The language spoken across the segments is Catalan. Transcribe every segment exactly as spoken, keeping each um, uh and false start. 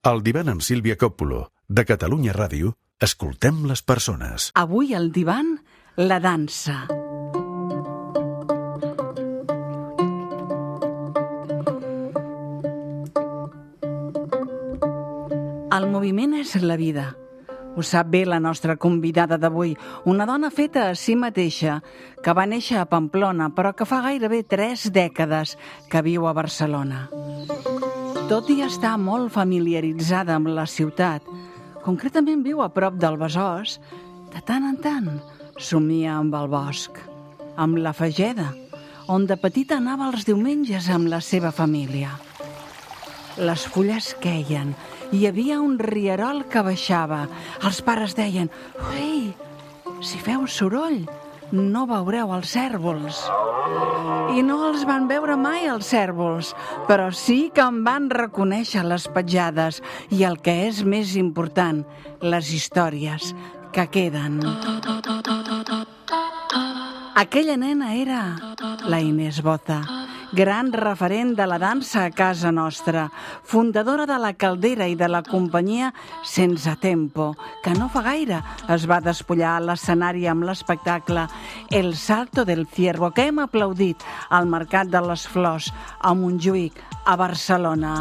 Al divan amb Sílvia Coppola, de Catalunya Ràdio, escoltem les persones. Avui al divan, la dansa. El moviment és la vida. Ho sap bé la nostra convidada d'avui, una dona feta a si mateixa, que va néixer a Pamplona, però que fa gairebé tres dècades que viu a Barcelona. Tot i estar molt familiaritzada amb la ciutat, concretament viu a prop del Besòs, de tant en tant somia amb el bosc, amb la Fageda, on de petita anava els diumenges amb la seva família. Les fulles queien, hi havia un rierol que baixava. Els pares deien: «Ui, si feu soroll, no veureu els cèrvols». I no els van veure mai, els cèrvols, però sí que en van reconèixer les petjades i, el que és més important, les històries que queden. Aquella nena era la Inés Boza, gran referent de la dansa a casa nostra, fundadora de la Caldera i de la companyia Sense Tempo, que no fa gaire es va despullar a l'escenari amb l'espectacle El Salto del Ciervo, que hem aplaudit al Mercat de les Flors, a Montjuïc, a Barcelona.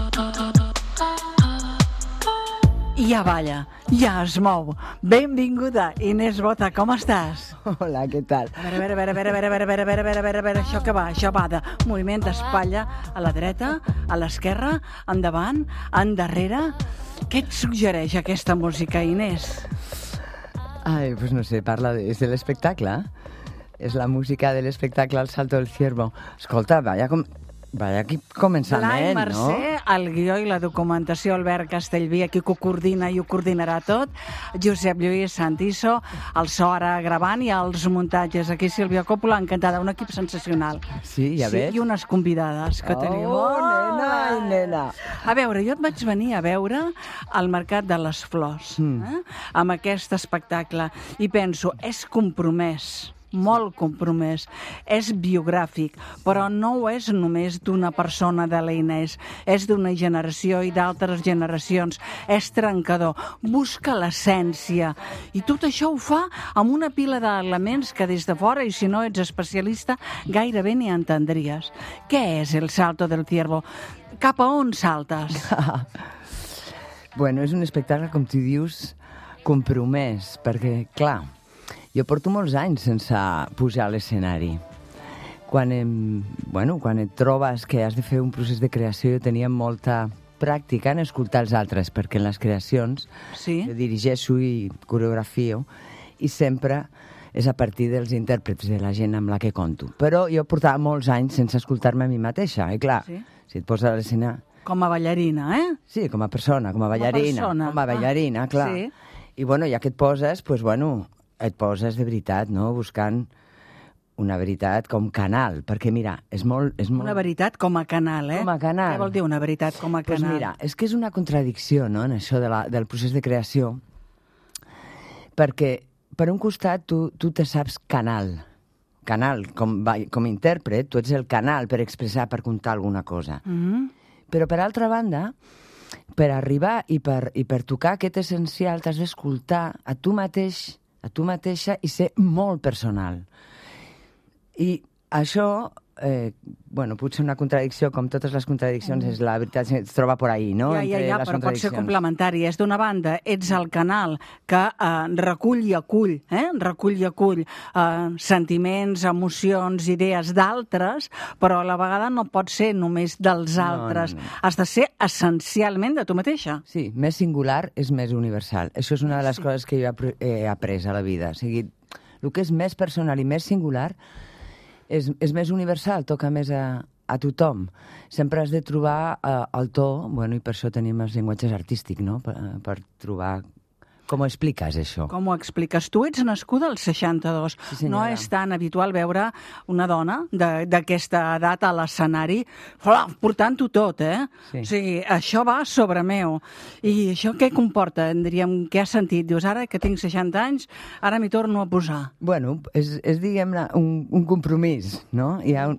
I ja balla, ja es mou. Benvinguda, Inés Boza, com estàs? Hola, què tal? A veure, a veure, a veure, a veure, a veure, a veure, a veure, a veure, a veure, a veure, això que va, això va de moviment d'espatlla a la dreta, a l'esquerra, endavant, endarrere. Què et suggereix aquesta música, Inés? Ai, pues no sé, parla de, és de l'espectacle. És la música de l'espectacle El Salto del Ciervo. Escolta, vaya com... Vaya, aquí començament, Blai no? Mercè, el guió i la documentació, Albert Castellví, aquí que ho coordina i ho coordinarà tot, Josep Lluís Santiso, el so ara gravant i els muntatges, aquí Sílvia Coppola, encantada, un equip sensacional. Sí, ja sí, ves? I unes convidades que oh, tenim. Oh, nena, ai, nena. A veure, jo et vaig venir a veure al Mercat de les Flors, mm. eh? amb aquest espectacle, i penso, és compromès, molt compromès, és biogràfic, però no ho és només d'una persona de la Inés, és d'una generació i d'altres generacions, és trencador, busca l'essència, i tot això ho fa amb una pila d'elements que des de fora, i si no ets especialista, gairebé ni entendries. Què és El Salto del Ciervo? Cap a on saltes? Bueno, és un espectacle, com tu dius, compromès, perquè, clar, jo porto molts anys sense pujar a l'escenari. Quan, em, bueno, quan et trobes que has de fer un procés de creació, jo tenia molta pràctica en escoltar els altres, perquè en les creacions sí? jo dirigeixo i coreografio, i sempre és a partir dels intèrprets, de la gent amb la que conto. Però jo portava molts anys sense escoltar-me a mi mateixa, i clar, sí? Si et poses a l'escena... Com a ballarina, eh? Sí, com a persona, com a ballarina. Com a, com a ballarina, ah, clar. Sí. I bueno, ja que et poses, pues, bueno, et poses de veritat, no?, buscant una veritat com canal, perquè mira, és molt... És molt... Una veritat com a canal, eh? Com a canal. Què vol dir una veritat com a canal? Pues mira, és que és una contradicció, no?, en això de la, del procés de creació, perquè per un costat tu, tu te saps canal, canal, com, com a intèrpret, tu ets el canal per expressar, per contar alguna cosa. Mm-hmm. Però per altra banda, per arribar i per, i per tocar aquest essencial, t'has d'escoltar a tu mateix, a tu mateixa, i ser molt personal. I això, eh, bueno, potser una contradicció, com totes les contradiccions, mm. és la veritat, es troba por ahí, no? Ja, ja, ja, però pot ser complementari. És d'una banda, ets el canal que eh, recull i acull, eh? recull i acull eh, sentiments, emocions, idees d'altres, però a la vegada no pot ser només dels altres. No, no, no. Has de ser essencialment de tu mateixa. Sí, més singular és més universal. Això és una de les sí. coses que jo he après a la vida. O sigui, el que és més personal i més singular és, és més universal, toca més a, a tothom. Sempre has de trobar uh, el to, bueno, i per això tenim els llenguatges artístics, no?, per, per trobar... Com ho expliques, això? Com ho expliques? Tu ets nascuda al seixanta-dos. Sí, no és tan habitual veure una dona d'aquesta edat a l'escenari portant-ho tot, eh? Sí. O sigui, això va sobre meu. I això què comporta? Diríem, què has sentit? Dius, ara que tinc seixanta anys, ara m'hi torno a posar. Bueno, és, és diguem-ne, un, un compromís, no? Hi ha un, bueno,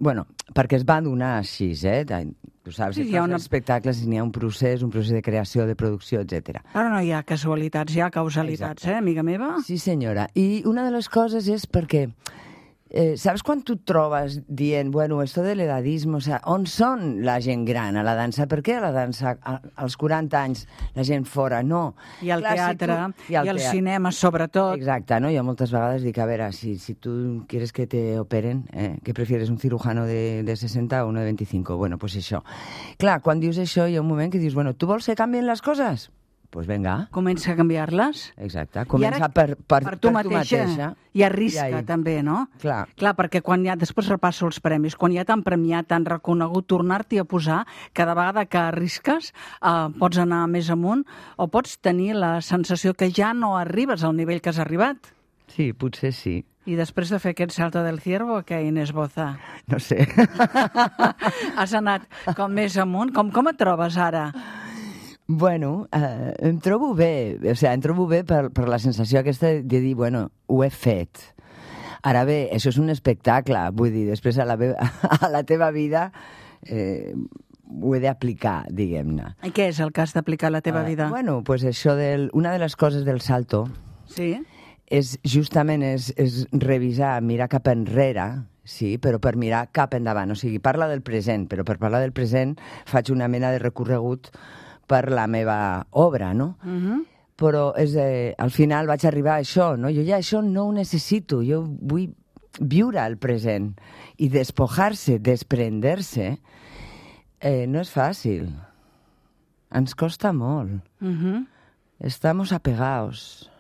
perquè es va donar així, eh? Tu saps, Sí, sí, hi ha una... una- els espectacles n'hi ha un procés, un procés de creació, de producció, etcètera. Ara no hi ha casualitats, hi ha causalitats, Exacte. eh, amiga meva? Sí, senyora. I una de les coses és perquè, eh, saps quan tu et trobes dient, bueno, esto de l'edadisme, o sea, on són la gent gran a la dansa? Per què a la dansa a, als quaranta anys la gent fora? No. I al Clar, si teatre, tu- i al teatre. cinema, sobretot. Exacte, ¿no? Yo moltes vegades dic, a veure, si, si tú quieres que te operen, eh, ¿qué prefieres, un cirujano de, de sesenta o uno de veinticinco? Bueno, pues això. Clar, quan dius això hi ha un moment que dius, bueno, tu vols que canvien les coses? Pues venga. Comença a canviar-les. Exacte, comença I ara, per, per, per tu per mateixa. tu mateixa. I arrisca, I ahí. també, no? Clar. Clar, perquè quan ja, després repasso els premis, quan ja t'han premiat, t'han reconegut, tornar-t'hi a posar, cada vegada que arrisques, eh, pots anar més amunt o pots tenir la sensació que ja no arribes al nivell que has arribat. Sí, potser sí. I després de fer aquest salto del ciervo, què, Inés Boza? No sé. Has anat com més amunt? Com, com et trobes ara? Bueno, eh, em trobo bé, o sigui, em trobo bé per, per la sensació aquesta de dir, bueno, ho he fet. Ara bé, això és un espectacle, vull dir, després a la, meva, a la teva vida eh, ho he d'aplicar, diguem-ne. I què és el que has d'aplicar a la teva Eh, vida? Bueno, pues això del... Una de les coses del salto Sí? és justament és, és revisar, mirar cap enrere, sí, però per mirar cap endavant. O sigui, parla del present, però per parlar del present faig una mena de recorregut per la meva obra, no? Uh-huh. Però és, eh, al final vaig arribar a això, no? Jo ja això no ho necessito, jo vull viure el present. I despojar-se, desprender-se, eh, no és fàcil. Ens costa molt. Uh-huh. Estamos apegados.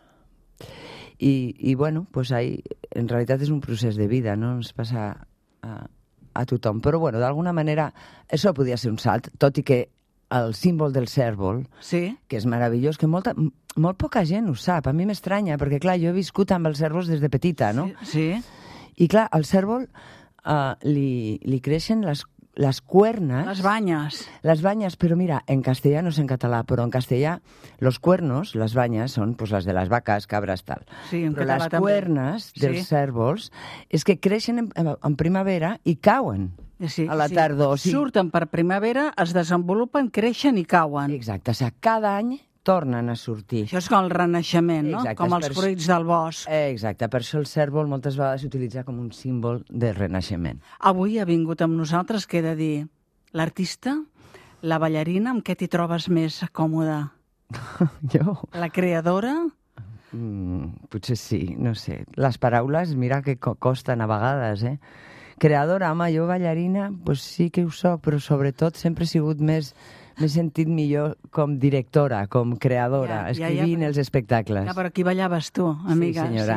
I, i bueno, pues ahí, en realitat és un procés de vida, no? Ens passa a, a tothom. Però bueno, d'alguna manera, això podia ser un salt, tot i que el símbol del cèrvol, Sí? que és meravellós, que molta, m- molt poca gent ho sap. A mi m'estranya, perquè clar, jo he viscut amb els cèrvols des de petita, no? Sí? I clar, al cèrvol uh, li, li creixen les, les cuernes... Les banyes. Les banyes, però mira, en castellà no sé en català, però en castellà los cuernos, les banyes, són pues, les de les vaques, cabres, tal. Sí, en però català les també. cuernes dels Sí. cèrvols és que creixen en, en, en primavera i cauen Sí, a la sí. tardor. O sigui, Surten per primavera, es desenvolupen, creixen i cauen. exacte, o sigui, cada any tornen a sortir. Això és com el renaixement, no? Exacte, Com és els per- fruits del bosc. Eh, Exacte, per això el cèrvol moltes vegades s'utilitza com un símbol del renaixement. Avui ha vingut amb nosaltres, que he de dir, l'artista, la ballarina, amb què t'hi trobes més còmoda? Jo? La creadora? Mm, potser sí, no sé. Les paraules, mira que co costen a vegades, eh? Creadora, home, jo ballarina, pues sí que ho soc, però sobretot sempre he sigut més... M'he sentit millor com directora, com creadora, Ja, ja, ja, escrivint però- els espectacles. Ja, però aquí ballaves tu, amiga. senyora.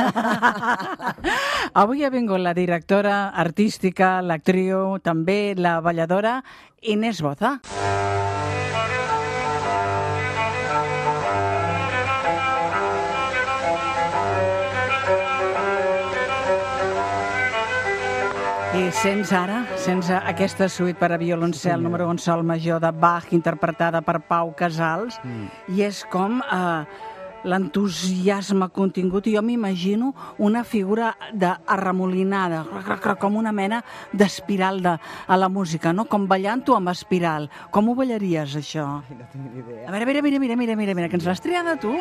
Sí. Avui ha vingut la directora artística, l'actriu, també la balladora, Inés Boza. I sents ara, sents aquesta suite per a violoncel número un sol major de Bach, interpretada per Pau Casals, mm. i és com eh, l'entusiasme contingut, i jo m'imagino una figura d'arremolinada, com una mena d'espiral de, a la música, no? Com ballant-ho amb espiral. Com ho ballaries, això? No tinc ni idea. A veure, mira, mira, mira, mira, mira, mira, que ens l'has triada tu.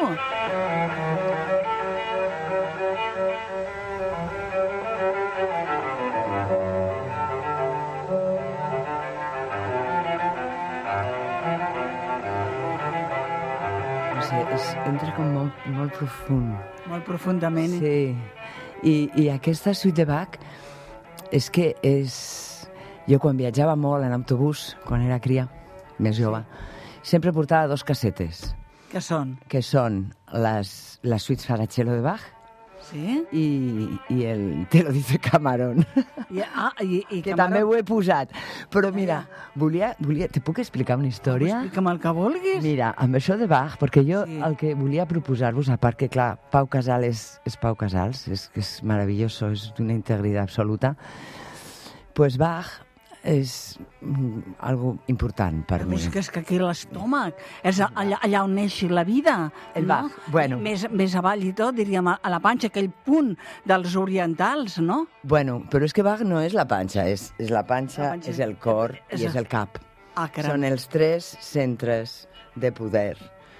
No sé, és, entra com molt, molt profund. Molt profundament. Sí, I, i aquesta suite de Bach és que és... Jo quan viatjava molt en autobús, quan era cria, més jove, sempre portava dos cassetes, Què són? que són les, les suites para cello de Bach Sí? i, i el Te lo dice Camarón, I, ah, i, i que Camarón, també ho he posat. Però mira, volia, volia, te puc explicar una història? explica'm el que vulguis. Mira, amb això de Bach, perquè jo Sí. sí. el que volia proposar-vos, a part que, clar, Pau Casals és, és Pau Casals, és, és maravilloso, és d'una integritat absoluta, pues Bach és mm, algo important per mi. És que, és que aquí l'estómac és allà, allà on neix la vida. El no? Bach, bueno. Més, més avall i tot, diríem, a la panxa, aquell punt dels orientals, no? Bueno, però és que Bach no és la panxa, és, és la panxa, La panxa. és el cor És i és el- el cap. Ah, caram. Són els tres centres de poder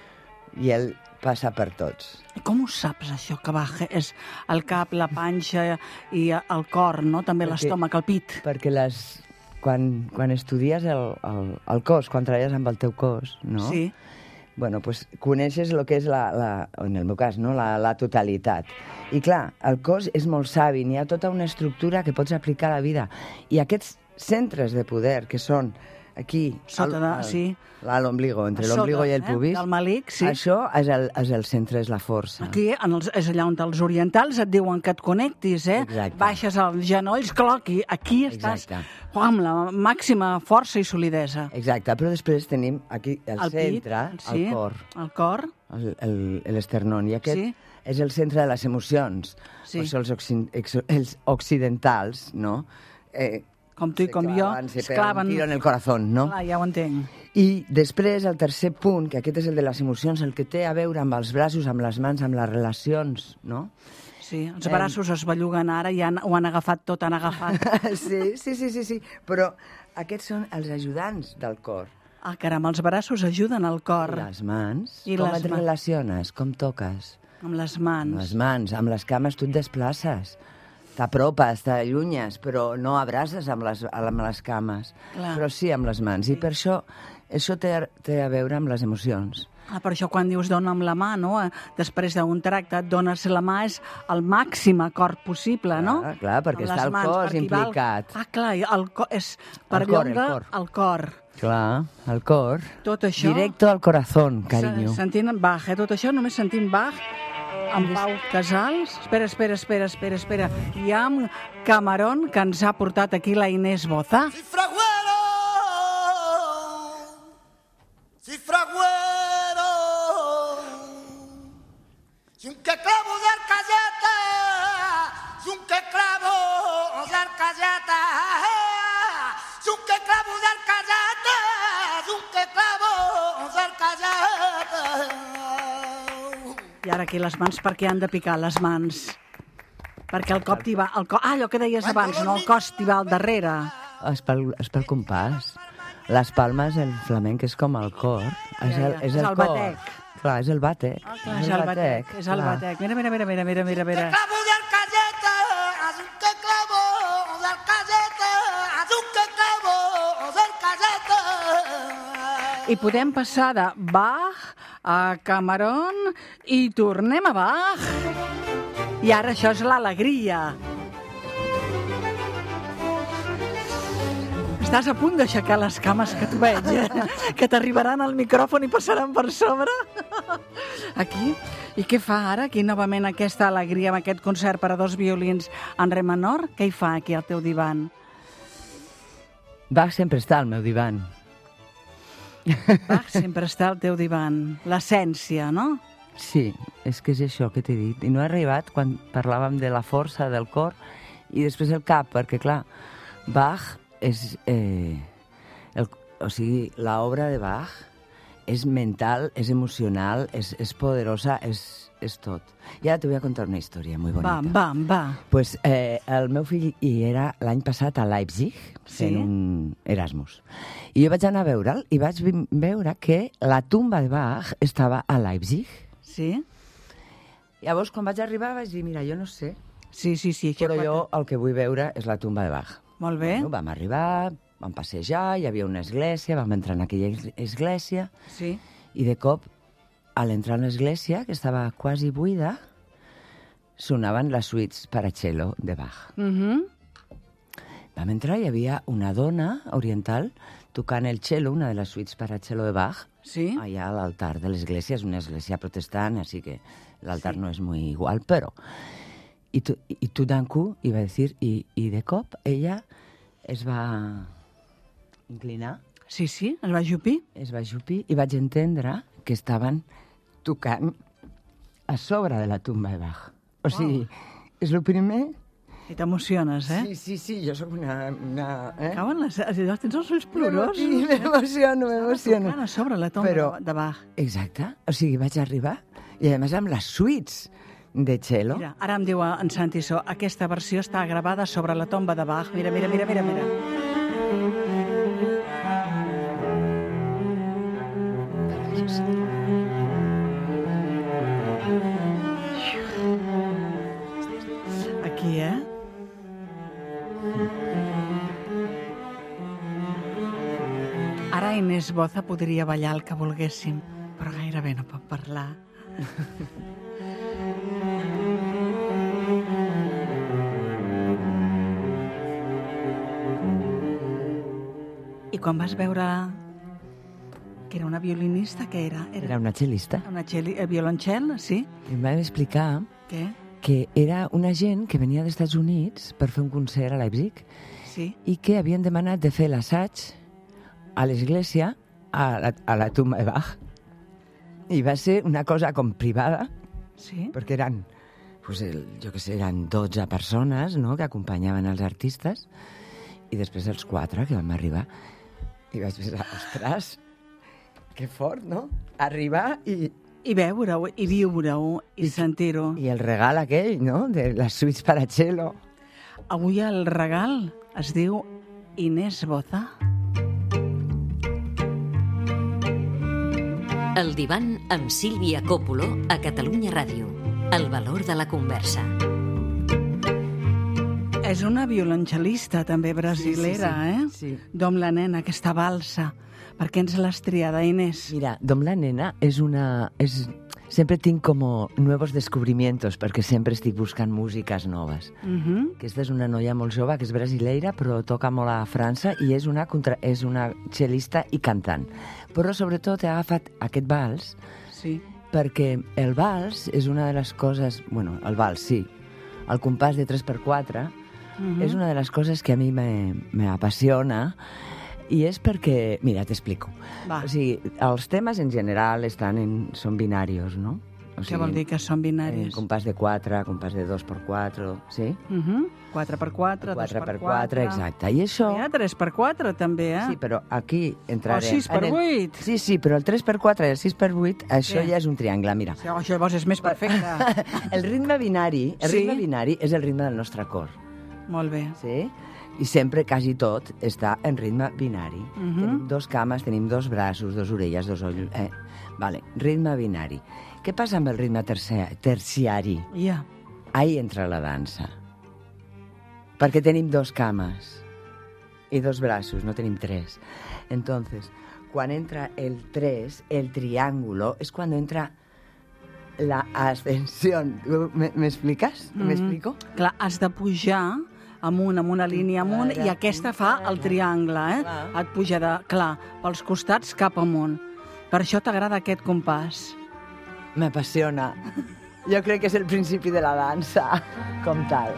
i ell passa per tots. I com ho saps, això, que Bach és el cap, la panxa i el cor, no? També Perquè- l'estómac, el pit. Perquè les, quan, quan estudies el, el, el cos, quan treballes amb el teu cos, no? Sí. Bueno, pues coneixes el que és, la, la, en el meu cas, no? la, la totalitat. I clar, el cos és molt savi, n'hi ha tota una estructura que pots aplicar a la vida. I aquests centres de poder, que són aquí, Sota de- sí. a l'ombligo, entre A sota, l'ombligo i el eh, pubis, del malic, sí. això és el, és el centre, és la força. Aquí, en els, és allà on els orientals et diuen que et connectis, eh? Exacte. Baixes els genolls, cloqui, aquí estàs Exacte. oh, amb la màxima força i solidesa. Exacte, però després tenim aquí el, El centre, pit, sí, el cor, el cor, el- el- l'esternón, i aquest Sí. és el centre de les emocions. Sí. Per això els, occi- ex- els occidentals, no? Eh, com tu i se com jo, clavan, se es pegan claven... un tiro en el corazón, no? Clar, ja ho entenc. I després, el tercer punt, que aquest és el de les emocions, el que té a veure amb els braços, amb les mans, amb les relacions, no? Sí, els Em- braços es belluguen ara i han, ho han agafat tot, han agafat. sí, sí, sí, sí, sí, però aquests són els ajudants del cor. Ah, caram, els braços ajuden al cor. I les mans, I com les et mans. relaciones, com toques? Amb les Amb mans. les mans, amb les cames tu et desplaces. T'apropes, t'allunyes, però no abraces amb les, amb les cames. Clar. Però sí amb les mans. I per això, això té, a- té a veure amb les emocions. Ah, per això quan dius dona amb la mà, no? Eh, Després d'un tracte et dones la mà, és el màxim acord possible, no? Clar, clar, perquè Amb està les el mans, cos per aquí va el- implicat. Ah, clar, i el cor, és per El cor, el llonga cor. el cor. Clar, el cor. Tot això... Directo al corazón, carinyo. Se- Sentint Bach, eh? Tot això només sentint Bach amb Pau Casals. Espera, espera, espera, espera, espera. I amb Camarón, que ens ha portat aquí la Inés Boza. Cifragüero, cifragüero, y un que clavo de arcayata, y un que clavo de arcayata, y un que clavo de arcayata, y un que clavo de arcayata. I ara aquí les mans, per què han de picar les mans? Perquè el cop t'hi va... El co... Ah, allò que deies abans, no? El cos t'hi va al darrere. És pel, és pel compàs. Les palmes, el flamenc, és com el cor. És Ja, el, ja. és És el, el cor. batec. Clar, és el batec. Ah, clar, és el batec. És el clar. batec. Mira, mira, mira, mira, mira, mira, mira. Clavo de arcayeta, haz un que clavo de arcayeta, haz un que clavo de arcayeta. I podem passar de Bach a Camarón i tornem a Bach. I ara això és l'alegria. Estàs a punt d'aixecar les cames que t'ho veig, eh? Que t'arribaran al micròfon i passaran per sobre. Aquí. I què fa ara aquí novament aquesta alegria amb aquest concert per a dos violins en re menor? Què hi fa aquí al teu divan? Bach sempre està al meu divan. Bach sempre està al teu divan. L'essència, no? Sí, és que és això que t'he dit. I no ha arribat quan parlàvem de la força del cor i després el cap, perquè, clar, Bach és... Eh, el, o sigui, l'obra de Bach és mental, és emocional, és, és poderosa, és, és tot. I ara te voy a contar una història molt Va, bonita. va, va. Pues, eh, el meu fill hi era l'any passat a Leipzig fent Sí? un Erasmus. I jo vaig anar a veure'l i vaig vi- veure que la tumba de Bach estava a Leipzig. Sí? Llavors, quan vaig arribar, vaig dir, mira, jo no sé, Sí, sí, sí. però jo el que vull veure és la tumba de Bach. Molt bé. Bueno, vam arribar, vam passejar, hi havia una església, vam entrar en aquella es- església Sí. i de cop, a l'entrar en l'església, que estava quasi buida, sonaven les suites per a cello de Bach. Mhm. Vam entrar i hi havia una dona oriental tocant el cello, una de les suites per a cello de Bach, Sí? allà a l'altar de l'església. És una església protestant, així que l'altar sí. no és molt igual, però... I, tu, i tu d'un coup, i va dir, i, i de cop ella es va inclinar, Sí, sí, el va jupir. es va ajupir, i vaig entendre que estaven tocant a sobre de la tumba de Bach. O sigui, és el primer I t'emociones, eh? Sí, sí, sí, jo sóc una... una eh? Cauen les... Tens els ulls plorosos. M'emociono, m'emociono. Tocant a sobre la tomba Però- de Bach. Exacte, o sigui, vaig arribar, i a més amb les suites de cello. Mira, ara em diu en Santi So, aquesta versió està gravada sobre la tomba de Bach. Mira, mira, mira, mira, mira. Aquí, eh? Ara Inés Boza podria ballar el que volguéssim, però gairebé no pot parlar. I quan vas veure que era una violinista, què era? Era una cel·lista. una xeli, eh, violoncel, sí? I em van explicar Què? que era una gent que venia dels Estats Units per fer un concert a Leipzig Sí. i que havien demanat de fer l'assaig a l'església a la, a la tumba de Bach. I va ser una cosa com privada, Sí? perquè eren, pues el, jo que sé, eren dotze persones, no?, que acompanyaven els artistes, i després els quatre que vam arribar. I vaig pensar, ostres, que fort, no? Arribar i, I veure-ho, i viure-ho, i, I- sentir-ho. i el regal aquell, no?, de les suites para cello. Avui el regal es diu Inés Boza. El divan amb Sílvia Coppolo a Catalunya Ràdio. El valor de la conversa. És una violoncel·lista també brasilera, Sí, sí, eh? sí. Dom la nena, aquesta balsa. Per què ens l'has triada, Inés? Mira, Dom la nena és una... És... Sempre tinc com nuevos descubrimientos, perquè sempre estic buscant músiques noves. Uh -huh. Aquesta és una noia molt jove, que és brasileira, però toca molt a França i és una, contra... és una cel·lista i cantant. Però sobretot he agafat aquest vals Sí. perquè el vals és una de les coses... Bueno, el vals, sí. El compàs de tres per quatre Uh -huh. és una de les coses que a mi me, me apassiona i és perquè... Mira, t'explico. Va. O sigui, els temes en general estan en, són binarios, no? O Què vol dir que són En binaris? compàs de quatre, compàs de dos per quatre, sí? Uh -huh. quatre per quatre, dos quatre per per quatre. quatre, exacte. I això... Hi ha tres per quatre, també, eh? Sí, però aquí entrarem... O sis per en el- vuit. Sí, sí, però el tres per quatre i el sis per vuit, això Què? ja és un triangle, mira. Sí, això llavors és més perfecte. El ritme binari, el Sí. ritme binari és el ritme del nostre cor, Molt bé. sí? I sempre, quasi tot, està en ritme binari. Mhm. Tenim dos cames, tenim dos braços, dos orelles, dos ulls... Eh? Vale, ritme binari. Què passa amb el ritme tercia- terciari? Ja. Ahí entra la dansa. Perquè tenim dos cames i dos braços, no tenim tres. Entonces, quan entra el tres, el triángulo, és quan entra la ascensión. ¿Me, me explicas? ¿Me Mhm. explico? Clar, has de pujar amunt, amb una línia amunt, i aquesta fa el triangle, eh? Clar. Et puja de, clar, pels costats cap amunt. Per això t'agrada aquest compàs. M'apassiona. Jo crec que és el principi de la dansa, com tal.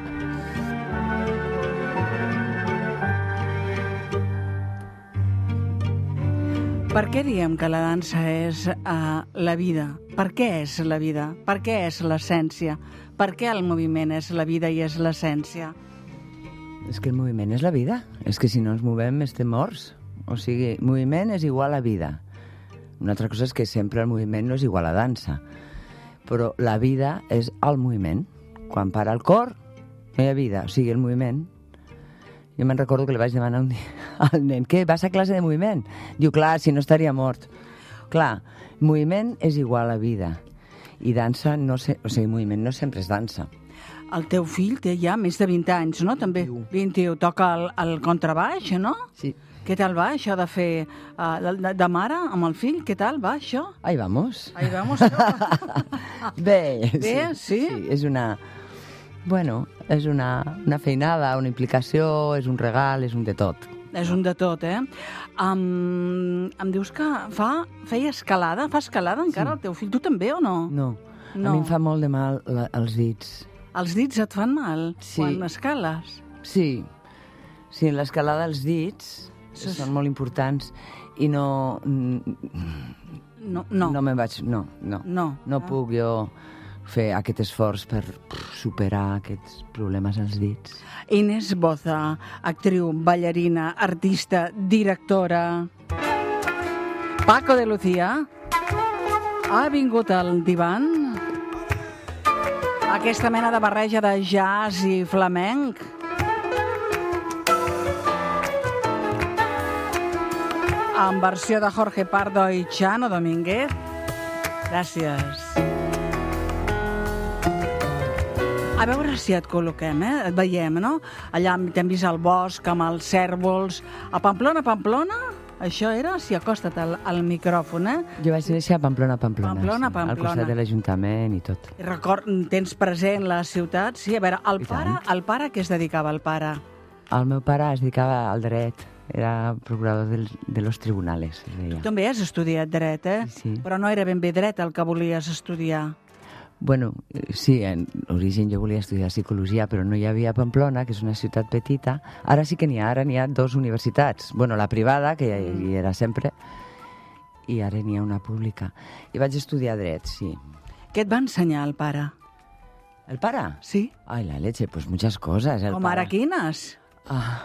Per què diem que la dansa és uh, la vida? Per què és la vida? Per què és l'essència? Per què el moviment és la vida i és l'essència? És que el moviment és la vida. És que si no ens movem estem morts. O sigui, moviment és igual a vida. Una altra cosa és que sempre el moviment no és igual a dansa. Però la vida és el moviment. Quan para el cor, no hi ha vida. O sigui, el moviment... Jo me'n recordo que li vaig demanar un dia al nen, què, vas a classe de moviment? Diu, clar, si no estaria mort. Clar, moviment és igual a vida. I dansa, no sé, o sigui, moviment no sempre és dansa. El teu fill té ja més de vint anys, no? També vint-i-u. vint-i-u. Toca el, el contrabaix, no? Sí. Què tal va això de fer uh, de, de mare amb el fill? Què tal va això? Ahí vamos. Ahí vamos. Bé, Bé, sí? sí. És una... Bueno, és una, una feinada, una implicació, és un regal, és un de tot. És un de tot, eh? Um, em dius que fa, feia escalada? Fa escalada encara el teu fill? Tu també o no? No, No. a mi em fa molt de mal la, els dits. Els dits et fan mal Sí. quan escales? Sí, sí, l'escalada dels dits Sos- són molt importants i no... No. No. No me'n vaig... No, no. No. No puc jo... O fer aquest esforç per superar aquests problemes als dits. Inés Boza, actriu, ballarina, artista, directora. Paco de Lucía ha vingut al divan. Aquesta mena de barreja de jazz i flamenc. En versió de Jorge Pardo i Chano Domínguez. Gràcies. A veure si et col·loquem, eh? Et veiem, no? Allà t'hem vist al bosc, amb els cèrvols. A Pamplona, Pamplona? Això era? Si acosta't al, al micròfon, eh? Jo vaig néixer a Pamplona, Pamplona. Pamplona, sí, Pamplona. Al costat de l'Ajuntament i tot. I record, tens present la ciutat? Sí, a veure, el I pare, tant. el pare què es dedicava, el pare? El meu pare es dedicava al dret. Era procurador del, de los tribunales, es deia. Tu també has estudiat dret, eh? Sí, sí. Però no era ben bé dret el que volies estudiar. Bueno, sí, en origen jo volia estudiar psicologia, però no hi havia a Pamplona, que és una ciutat petita. Ara sí que n'hi ha, ara n'hi ha dos universitats. Bueno, la privada, que hi era sempre, i ara n'hi ha una pública. I vaig estudiar dret, sí. Què et va ensenyar el pare? ¿El pare? Sí? Ai, la leche, pues muchas cosas. El Com pare. ara quines? Ah.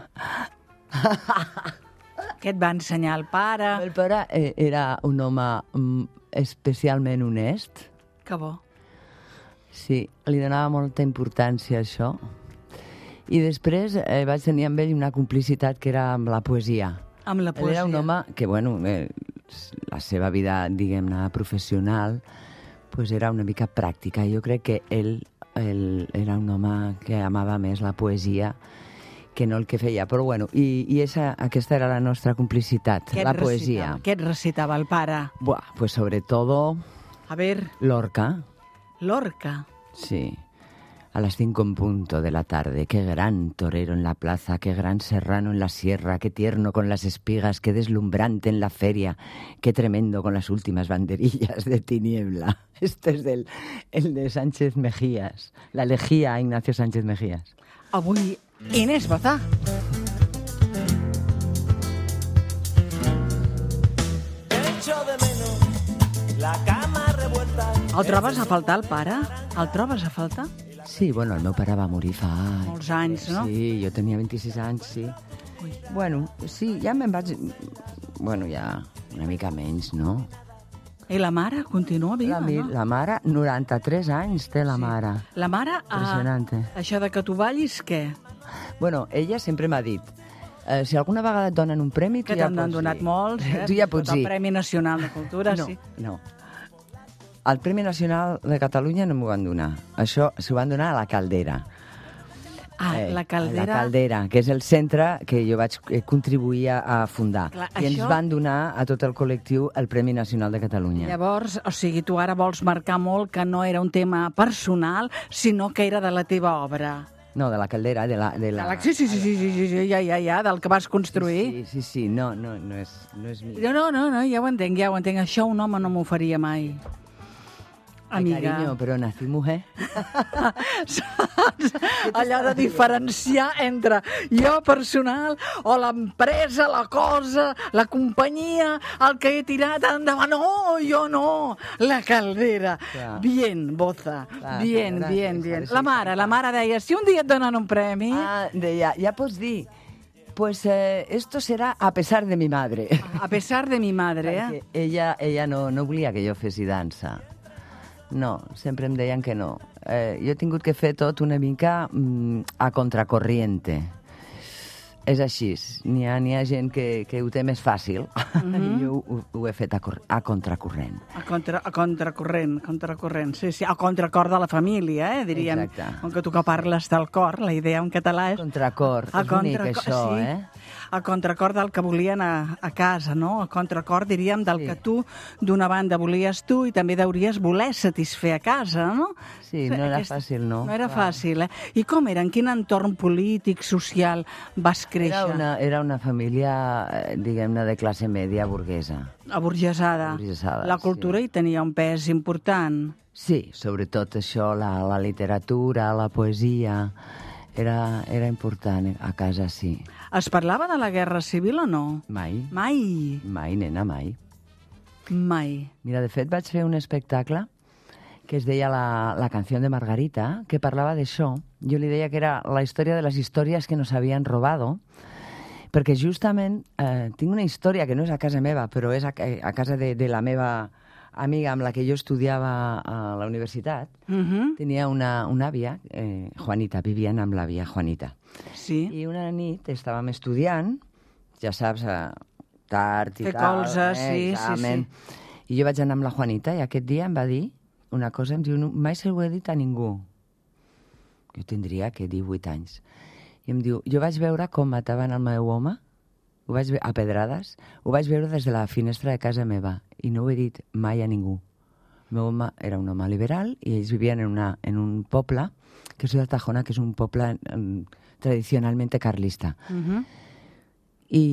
Què et va ensenyar el pare? El pare eh, era un home mm, especialment honest. Que bo. Sí, li donava molta importància a això. I després eh, vaig tenir amb ell una complicitat que era amb la poesia. Amb la Ell poesia. era un home que, bueno, eh, la seva vida, diguem-ne, professional, pues era una mica pràctica. Jo crec que ell, ell era un home que amava més la poesia que no el que feia. Però, bueno, i, i esa, aquesta era la nostra complicitat, Què et la poesia. recitava? Què et recitava el pare? Buah, pues sobre todo A ver, Lorca. Lorca. Sí. A las cinco en punto de la tarde, qué gran torero en la plaza, qué gran serrano en la sierra, qué tierno con las espigas, qué deslumbrante en la feria, qué tremendo con las últimas banderillas de tiniebla. Este es del, el de Sánchez Mejías, la elegía a Ignacio Sánchez Mejías. Avui, Inés Boza. Echo de menos la cama revuelta. El trobes a faltar, el pare? El trobes a faltar? Sí, bueno, el meu pare va morir fa... Molts anys, no? Sí, jo tenia vint-i-sis anys, sí. Ui. Bueno, sí, ja me'n vaig... Bueno, ja una mica menys, no? I la mare continua viva, La, mi- no? la mare, noranta-tres anys té la mare. La mare... Impressionante. Ah, això de que tu ballis, què? Bueno, ella sempre m'ha dit, eh, si alguna vegada et donen un premi, tu Que ja t'han pots donat dir. molts, eh? Tu ja pots Tot el dir. Premi Nacional de Cultura, no, sí. no. El Premi Nacional de Catalunya no m'ho van donar. Això s'ho van donar a la Caldera. Ah, Eh, la Caldera... La Caldera, que és el centre que jo vaig eh, contribuir a, a fundar. Clar, I ens això- van donar a tot el col·lectiu el Premi Nacional de Catalunya. Llavors, o sigui, tu ara vols marcar molt que no era un tema personal, sinó que era de la teva obra. No, de la Caldera, de la... De la... Sí, sí, sí, sí, sí, sí, sí, ja, ja, ja, del que vas construir. Sí, sí, sí, no, no, no és, no és mi. No, no, no, no, ja ho entenc, ja ho entenc. Això un home no m'ho faria mai. Ai, Amiga. carinyo, però nací mujer. Saps? Allò de diferenciar entre jo personal o l'empresa, la cosa, la companyia, el que he tirat endavant. No, jo no. La Caldera. Clar. Bien, Boza. Clar, Bien, gràcies, bien, bien. gràcies. La mare, la mare deia, si un dia et donen un premi... Ah, deia, ja pots dir, pues eh, esto será a pesar de mi madre. A pesar de mi madre, eh? Perquè ella, ella no, no volia que jo fessi dansa. No, sempre em deien que no. Eh, jo he tingut que fer tot una mica mm, a contracorriente. És així. N'hi ha, n'hi ha gent que, que ho té més fàcil. Mm-hmm. Jo ho, ho he fet a, cor a contracorrent. A, contra, a contracorrent, contracorrent, sí, sí, a contracor de la família, eh, diríem. Exacte. Com que tu que parles del cor, la idea en català és... Contracor. A És bonic, contracor, això, sí. eh? A contracor del que volien a, a casa, no? A contracor, diríem, del Sí. que tu, d'una banda, volies tu i també deuries voler satisfer a casa, no? Sí, no era fàcil, no? No era Clar. fàcil, eh? I com era? En quin entorn polític, social vas créixer? Era una, era una família, eh, diguem-ne, de classe media burguesa. Aburgesada. Aburgesada, La cultura sí. hi tenia un pes important. Sí, sobretot això, la, la literatura, la poesia, era, era important a casa, sí. Es parlava de la Guerra Civil o no? Mai, Mai, mai, nena, mai. mai. Mira, de fet, vaig fer un espectacle que es deia la, la canció de Margarita, que parlava d'això. Jo li deia que era la història de les històries que nos havien robado, perquè justament eh, tinc una història que no és a casa meva, però és a, a casa de, de la meva amiga amb la que jo estudiava a la universitat. Uh-huh. Tenia una, una àvia, eh, Juanita, vivien amb l'àvia Juanita. Sí. I una nit estàvem estudiant, ja saps, a tard i Fer tal. colzes, sí, examen. sí, sí. I jo vaig anar amb la Juanita i aquest dia em va dir una cosa, em diu, mai se ho he dit a ningú. Jo tindria, que divuit anys. I em diu, jo vaig veure com mataven el meu home, ho vaig veure a pedrades, ho vaig veure des de la finestra de casa meva i no ho he dit mai a ningú. El meu home era un home liberal i ells vivien en, una, en un poble, que és de Tajona, que és un poble um, tradicionalment carlista. Uh-huh. I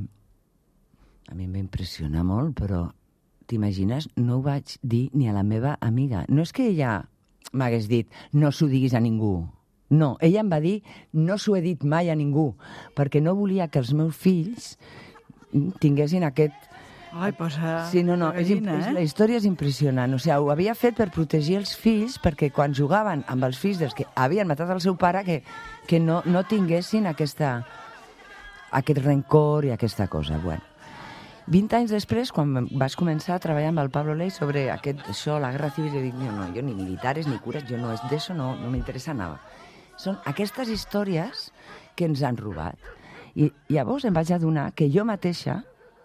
a mi em va impressionar molt, però t'imagines, no ho vaig dir ni a la meva amiga. No és que ella m'hagués dit, no s'ho diguis a ningú. No, ella em va dir, no s'ho he dit mai a ningú, perquè no volia que els meus fills tinguessin aquest... Ai, posa... Sí, no, no, és, gallina, és, eh? la història és impressionant. O sigui, ho havia fet per protegir els fills, perquè quan jugaven amb els fills dels que havien matat el seu pare, que, que no, no tinguessin aquesta, aquest rencor i aquesta cosa. Bueno, vint anys després, quan vas començar a treballar amb el Pablo Ley sobre aquest, això, la guerra civil, jo dic, no, no, jo ni militares ni cures, jo no, d'això no, no m'interessa nada. Són aquestes històries que ens han robat. I llavors em vaig adonar que jo mateixa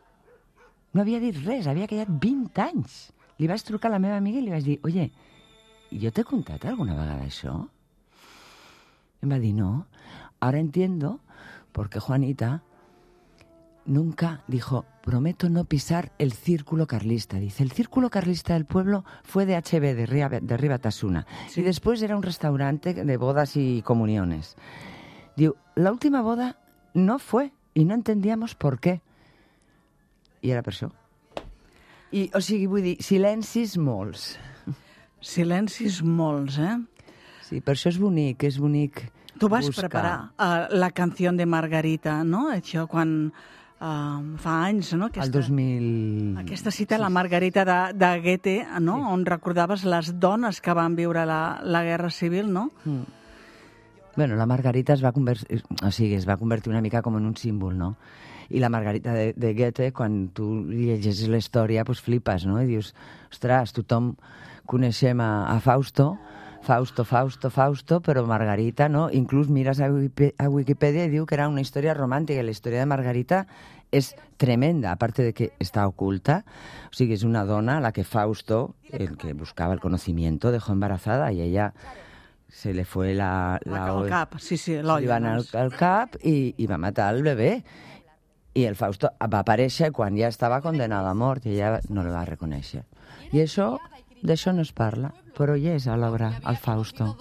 no havia dit res, havia quedat vint anys. Li vaig trucar a la meva amiga i li vaig dir, oye, ¿yo te he contat alguna vegada això? Em va dir, no. Ahora entiendo por qué Juanita nunca dijo, prometo no pisar el círculo carlista. Dice, el círculo carlista del pueblo fue de H B, de, Ria, de Ribatasuna. Sí. Y después era un restaurante de bodas y comuniones. Diu, la última boda no fue y no entendíamos por qué. I era per això. I, o sigui, vull dir, silencis molts. Silencis molts, eh? Sí, per això és bonic, és bonic Tu vas buscar. preparar uh, la canció de Margarita, no? Això quan... Uh, fa anys, no? Aquesta, el dos mil... Aquesta cita, sí. La Margarita de, de Goethe, no? Sí. On recordaves les dones que van viure la, la Guerra Civil, no? Mm. Bueno, la Margarita es va, convertir, o sigui, es va convertir una mica com en un símbol, no? I la Margarita de, de Goethe, quan tu llegeixes la història, pues flipes, no? I dius, ostres, tothom coneixem a, a Fausto, Fausto, Fausto, Fausto, però Margarita, no? Inclús mires a, a Wikipedia i diu que era una història romàntica. La història de Margarita és tremenda, a part de que està oculta. O sigui, és una dona a la que Fausto, el que buscava el conocimiento, dejó embarazada i ella se le fue la... la al cap, sí, sí, l'olla. l'olla. Li va anar al, al cap i, i va matar el bebè. I el Fausto va aparèixer quan ja estava condenada a mort i ella no el va reconèixer. I això... D'això no es parla, però hi és a l'obra, al Fausto.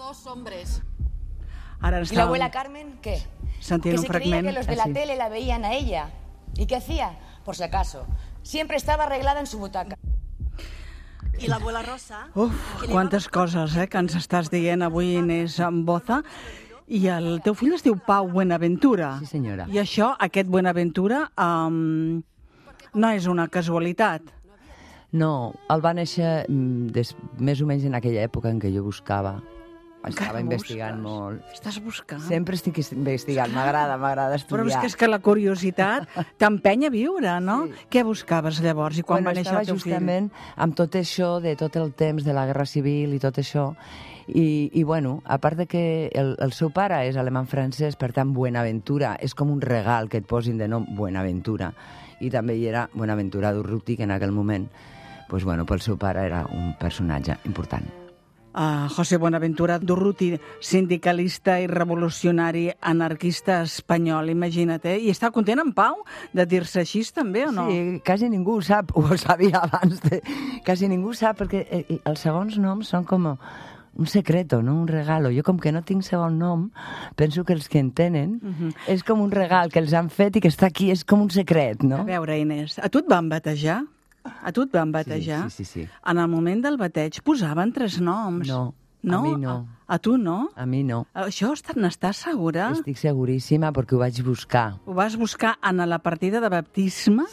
Ara ¿Y la abuela Carmen qué? Sentint que un se fragment. creía que los de la Así. tele la veían a ella. ¿Y qué hacía? Por si acaso. Siempre estaba arreglada en su butaca. I l'abuela Rosa... Uf, quantes coses, eh, que ens estàs dient avui, Inés Boza. I el teu fill es diu Pau Buenaventura. Sí, senyora. I això, aquest Buenaventura, um, no és una casualitat. No, el va néixer mm, des, més o menys en aquella època en què jo buscava. Estava Encara investigant busques? molt. Estàs buscant? Sempre estic investigant, m'agrada, m'agrada Però estudiar. és que, és que la curiositat t'empeny a viure, no? Sí. Què buscaves llavors i quan bueno, va néixer estava el teu fill? justament amb tot això, de tot el temps de la Guerra Civil i tot això. I, i bueno, a part de que el, el seu pare és alemany-francès, per tant, Buenaventura és com un regal que et posin de nom Buenaventura. I també hi era Buenaventura Durruti, que en aquell moment, pues bueno, pel seu pare era un personatge important. Uh, José Buenaventura Durruti, sindicalista i revolucionari anarquista espanyol, imagina't, eh? I està content en Pau de dir-se així també, o no? Sí, quasi ningú ho sap, ho sabia abans. De... Quasi ningú ho sap, perquè eh, els segons noms són com un secreto, no? Un regalo. Jo, com que no tinc segon nom, penso que els que en tenen uh-huh. és com un regal que els han fet i que està aquí, és com un secret, no? A veure, Inés, a tu et van batejar? A tu et van batejar? Sí, sí, sí, sí. En el moment del bateig posaven tres noms. No, no? a mi no. A, a tu no? A mi no. Això n'estàs segura? Estic seguríssima perquè ho vaig buscar. Ho vas buscar en la partida de baptisme? Sí.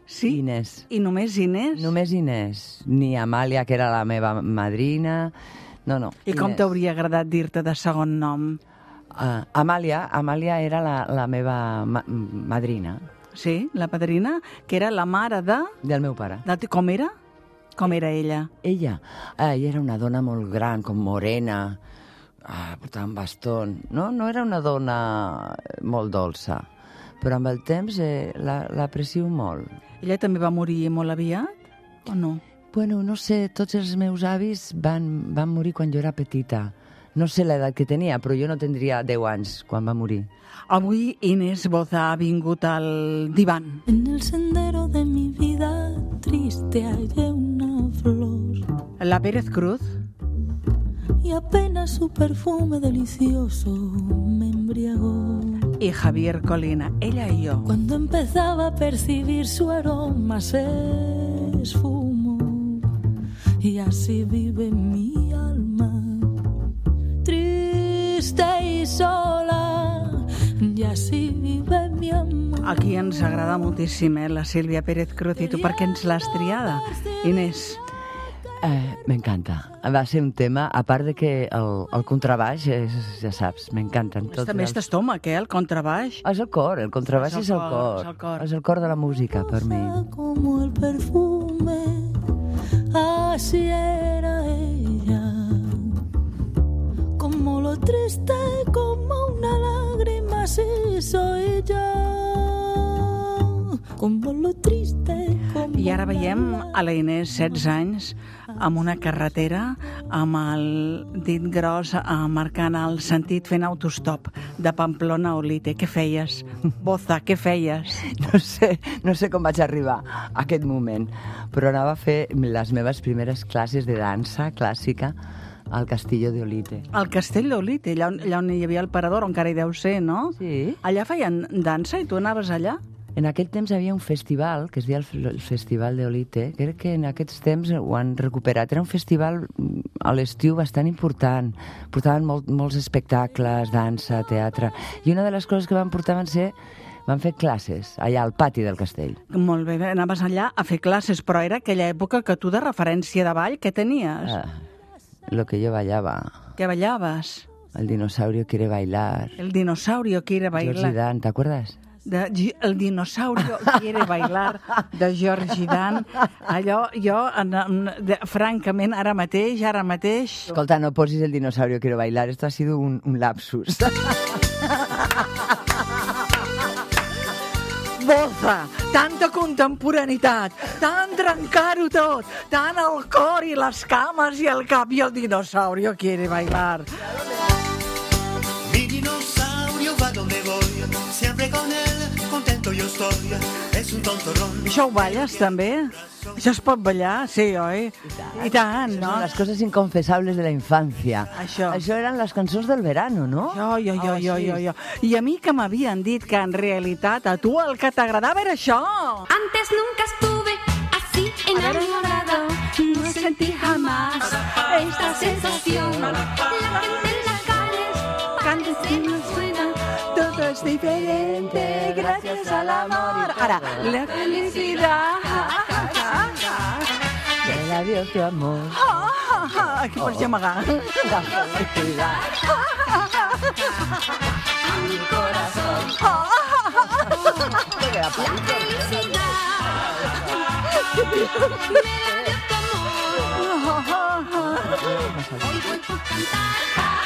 Sí? Inés. I només Inés? Només Inés. Ni Amàlia, que era la meva madrina. No, no. I com Inés. t'hauria agradat dir-te de segon nom? Uh, Amàlia, Amàlia era la, la meva ma madrina. Sí, la padrina, que era la mare de... Del meu pare. de... Com era? Com era ella? Ella, ah, ella era una dona molt gran, com morena, ah, portava un bastó. No, no era una dona molt dolça, però amb el temps eh, l'aprecio molt. Ella també va morir molt aviat, o no? Bueno, no sé, tots els meus avis van, van morir quan jo era petita. No sé l'edat que tenia, però jo no tindria deu anys quan va morir. Avui Inés Boza ha vingut al divan. En el sendero de mi vida triste hallé una flor. La Pérez Cruz. Y apenas su perfume delicioso me embriagó. Y Javier Colina, ella y yo. Cuando empezaba a percibir su aroma se esfumó. Y así vive mi alma, triste y sola. Y así vive mi amor. Aquí ens agrada moltíssim, eh, la Sílvia Pérez Cruz. I tu per què ens l'has triada, Inés? Eh, m'encanta. Va ser un tema, a part de que el, el contrabaix, és, ja saps, m'encanten tots. També els... és t'estómac, eh, el contrabaix. És el cor, el contrabaix és el, és el cor, és el cor. És el cor de la música, per mi. Como el perfume, así era ella. Como lo triste, como una lágrima, así soy yo. Como lo triste, como I ara veiem a la Inés, setze anys, amb una carretera, amb el dit gros eh, marcant el sentit, fent autostop de Pamplona a Olite. Què feies? Boza, què feies? No sé, no sé com vaig arribar a aquest moment, però anava a fer les meves primeres classes de dansa clàssica al Castillo de Olite. Al Castell d'Olite, allà, on- allà on hi havia el parador, encara hi deu ser, no? Sí. Allà feien dansa i tu anaves allà? En aquell temps hi havia un festival, que es deia el, F- el Festival de Olite, que crec que en aquests temps ho han recuperat. Era un festival mm, a l'estiu bastant important. Portaven molt, molts espectacles, dansa, teatre. I una de les coses que van portar van ser... Van fer classes allà al pati del castell. Molt bé, anaves allà a fer classes, però era aquella època que tu de referència de ball, què tenies? Ah, lo que yo bailaba. Què ballaves? El dinosaurio quiere bailar. El dinosaurio quiere Georgie bailar. Dan, ¿te acuerdas? De, Gi- el dinosaurio quiere bailar de Georgie Dan. Allò, jo, en, en, de, francament, ara mateix, ara mateix... Escolta, no posis el dinosaurio quiere bailar. Esto ha sido un, un lapsus. Boza, tanta contemporaneitat, tant trencar-ho tot, tant el cor i les cames i el cap i el dinosaurio quiere bailar. Mi dinosaurio va donde voy, siempre con él, contento yo estoy, es un tontorrón. Això ho balles, també? Això es pot ballar? Sí, oi? I tant, no? Son las cosas inconfesables de la infancia. Això. Això eren les cançons del verano, no? Jo, jo, jo, Ah, jo, sí. jo, jo. I a mi que m'havien dit que en realitat a tu el que t'agradava era això. Antes nunca estuve así enamorada, no sentí jamás esta sensación. La gente en las calles canta y no suena. Todo es diferente gracias al amor. Ara, la felicidad. El adiós, tu amor. Aquí pots llamegar. La felicidad. Mi corazón. La felicidad. Me la dio tu amor. Hoy voy por cantar.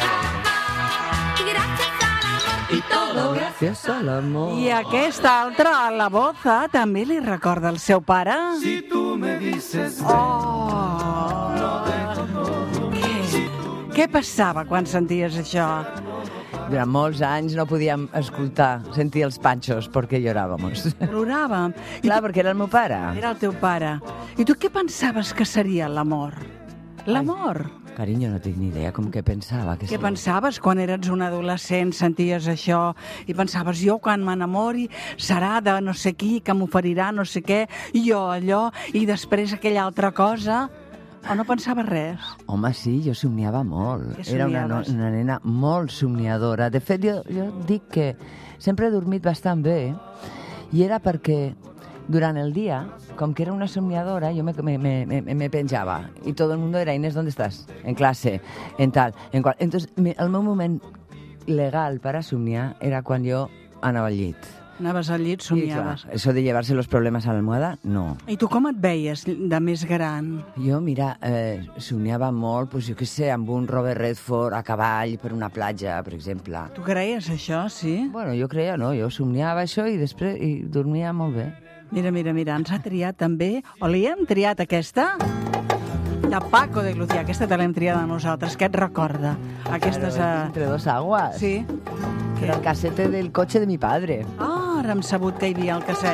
Gracias al amor y todo gracias. Gracias al amor. I aquesta altra, a la Boza, també li recorda el seu pare? Si tú me dices Oh! Què? Què passava quan senties això? Durant molts anys no podíem escoltar, sentir els panxos perquè lloràvamos. Ploràvem. I Clar, tu- perquè era el meu pare. Era el teu pare. I tu què pensaves que seria l'amor? L'amor? Carinyo, no tinc ni idea com que pensava. Que Què seria. pensaves quan eres un adolescent, senties això i pensaves, jo quan m'enamori serà de no sé qui, que m'oferirà no sé què, i jo allò, i després aquella altra cosa? O no pensaves res? Home, sí, jo somniava molt. Què Era una, no- somniaves? una nena molt somniadora. De fet, jo, jo dic que sempre he dormit bastant bé i era perquè durant el dia, com que era una somniadora, yo me, me, me, me, me penjava. Y todo el mundo era, Inés, ¿dónde estás? En clase, en tal, en qual. Entonces, me, el meu moment legal per a somniar era quan jo anava al llit. Anaves al llit, I, somiaves. clar, eso de llevarse los problemas a l'almohada, no. I tu com et veies de més gran? Jo, mira, eh, somiava molt, pues, jo què sé, amb un Robert Redford a cavall per una platja, per exemple. Tu creies això, sí? Bueno, jo creia, no, jo somniava això i després i dormia molt bé. Mira, mira, mira, ens ha triat també, o li hem triat aquesta? De Paco de Lucía, aquesta te l'hem triat a nosaltres, què et recorda? Aquestes... Claro, entre dos aguas. Sí. Era el casete del cotxe de mi padre. Ah, ara hem sabut que hi havia el casset.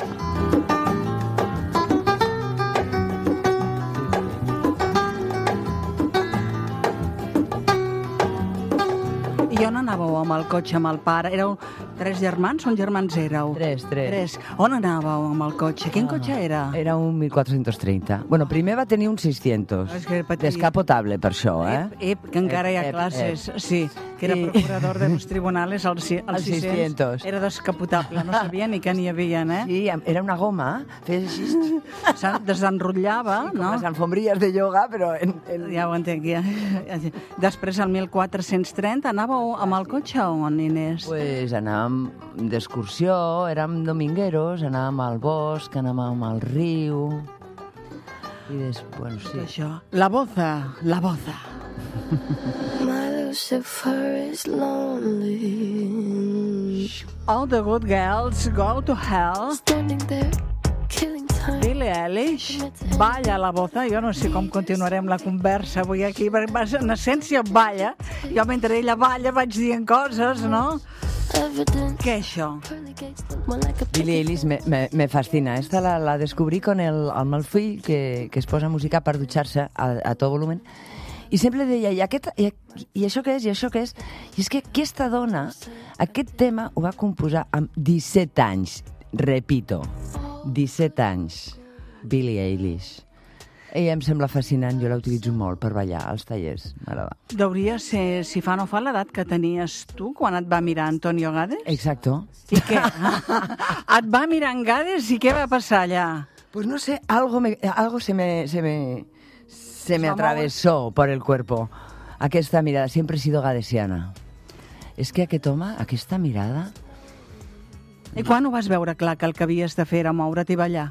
I on anàveu amb el cotxe, amb el pare? Éreu tres germans? On germans éreu? Tres, tres. Tres. On anàveu amb el cotxe? Quin Ah, cotxe era? Era un mil quatre-cents trenta. Bueno, primer va tenir un seiscientos. És que petit. Descapotable, per això, eh? Ep, ep, que encara hi ha Ep, ep, classes. ep. Sí, que era I- procurador de los tribunales, el, ci- el El sis-cents. seiscientos. Era descapotable, no sabia ni que n'hi havia, eh? Sí, era una goma, feies així, Se'n desenrotllava, com no? les alfombrilles de yoga, però en, en... Ja ho entenc, ja. Després, el mil quatre-cents trenta, anàveu amb el cotxe on, Inés? Pues anàvem d'excursió, érem domingueros, anàvem al bosc, anàvem al riu... I després, bueno, sí. Això. La boza, la boza. My Lucifer is lonely. All the good girls go to hell. Standing there, killing time. Billie Eilish, balla la boza. Jo no sé com continuarem la conversa avui aquí, perquè vas- en essència balla. Jo mentre ella balla vaig dient coses, no? Què és això? Billie Eilish me, me, me fascina. Esta la, la descobrí con el, el meu fill, que, que es posa música per dutxar-se a, a tot volumen. I sempre deia, i, aquest, i, i això què és, i això què és? I és que aquesta dona, aquest tema ho va composar amb disset anys. Repito, disset anys. Billie Eilish. Ella em sembla fascinant, jo la utilitzo molt per ballar als tallers. M'agrada. Deuria ser, si fa no fa, l'edat que tenies tu quan et va mirar Antonio Gades? Exacto. I què? Et va mirar en Gades i què va passar allà? Pues no sé, algo, me, algo se me, se me, se me Se atravesó por el cuerpo. Aquesta mirada, siempre he sido gadesiana. És que aquest home, aquesta mirada... I quan ho vas veure clar que el que havies de fer era moure't i ballar?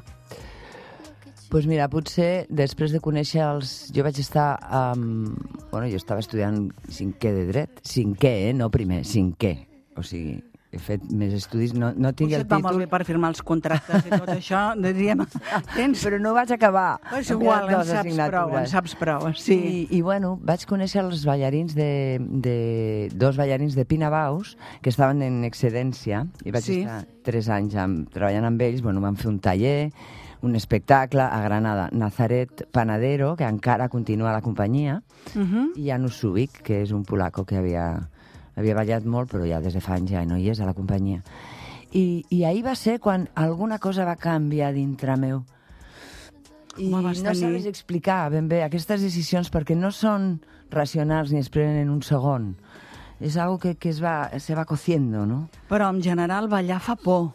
Pues mira, potser després de conèixer els... Jo vaig estar... Um, bueno, jo estava estudiant cinquè de dret. Cinquè, eh? No primer, cinquè. O sigui, he fet més estudis, no, no tinc Potser el et va molt títol... bé per firmar els contractes i tot això, diríem... Tens... Però no vaig acabar. És Em igual, queden en dues saps prou, en assignatures. saps prou, sí. I, I, bueno, vaig conèixer els ballarins de, de... dos ballarins de Pina Baus, que estaven en excedència, i vaig Sí. estar tres anys amb, treballant amb ells. Bueno, vam fer un taller, un espectacle a Granada. Nazaret Panadero, que encara continua a la companyia, Uh -huh. i Janusz Subik, que és un polaco que havia, havia ballat molt, però ja des de fa anys ja no hi és a la companyia. I, I ahir va ser quan alguna cosa va canviar dintre meu. I Home, no vas tenir- sabes explicar ben bé aquestes decisions perquè no són racionals ni es prenen en un segon. És algo que, que es va, se va cociendo, no? Però en general ballar fa por.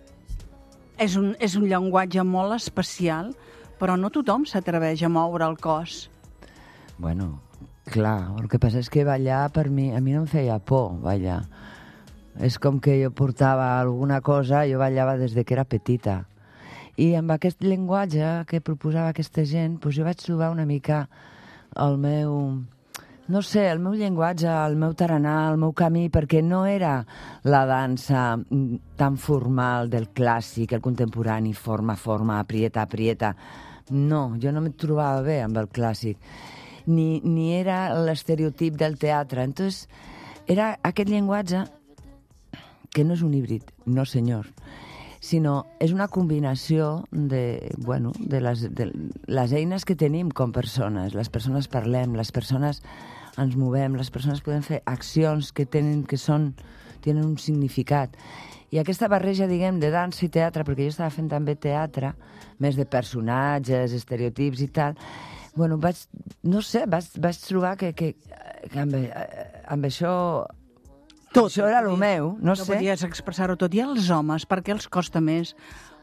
És un, és un llenguatge molt especial, però no tothom s'atreveix a moure el cos. Bueno, clar, el que passa és que ballar per mi, a mi no em feia por ballar. És com que jo portava alguna cosa, jo ballava des de que era petita. I amb aquest llenguatge que proposava aquesta gent, doncs jo vaig trobar una mica el meu... no sé, el meu llenguatge, el meu tarannà, el meu camí, perquè no era la dansa mm, tan formal del clàssic, el contemporani, forma, forma, aprieta, aprieta. No, jo no me trobava bé amb el clàssic. Ni, ni era l'estereotip del teatre. Entonces, era aquest llenguatge que no és un híbrid, no senyor, sinó és una combinació de, bueno, de, les, de les eines que tenim com persones. Les persones parlem, les persones ens movem, les persones podem fer accions que tenen, que són, tenen un significat. I aquesta barreja, diguem, de dansa i teatre, perquè jo estava fent també teatre, més de personatges, estereotips i tal, bueno, vaig, no sé, vaig, vaig trobar que, que, que amb, amb això... Tot. Això era el meu, no que sé. podies expressar-ho tot. I als homes, per què els costa més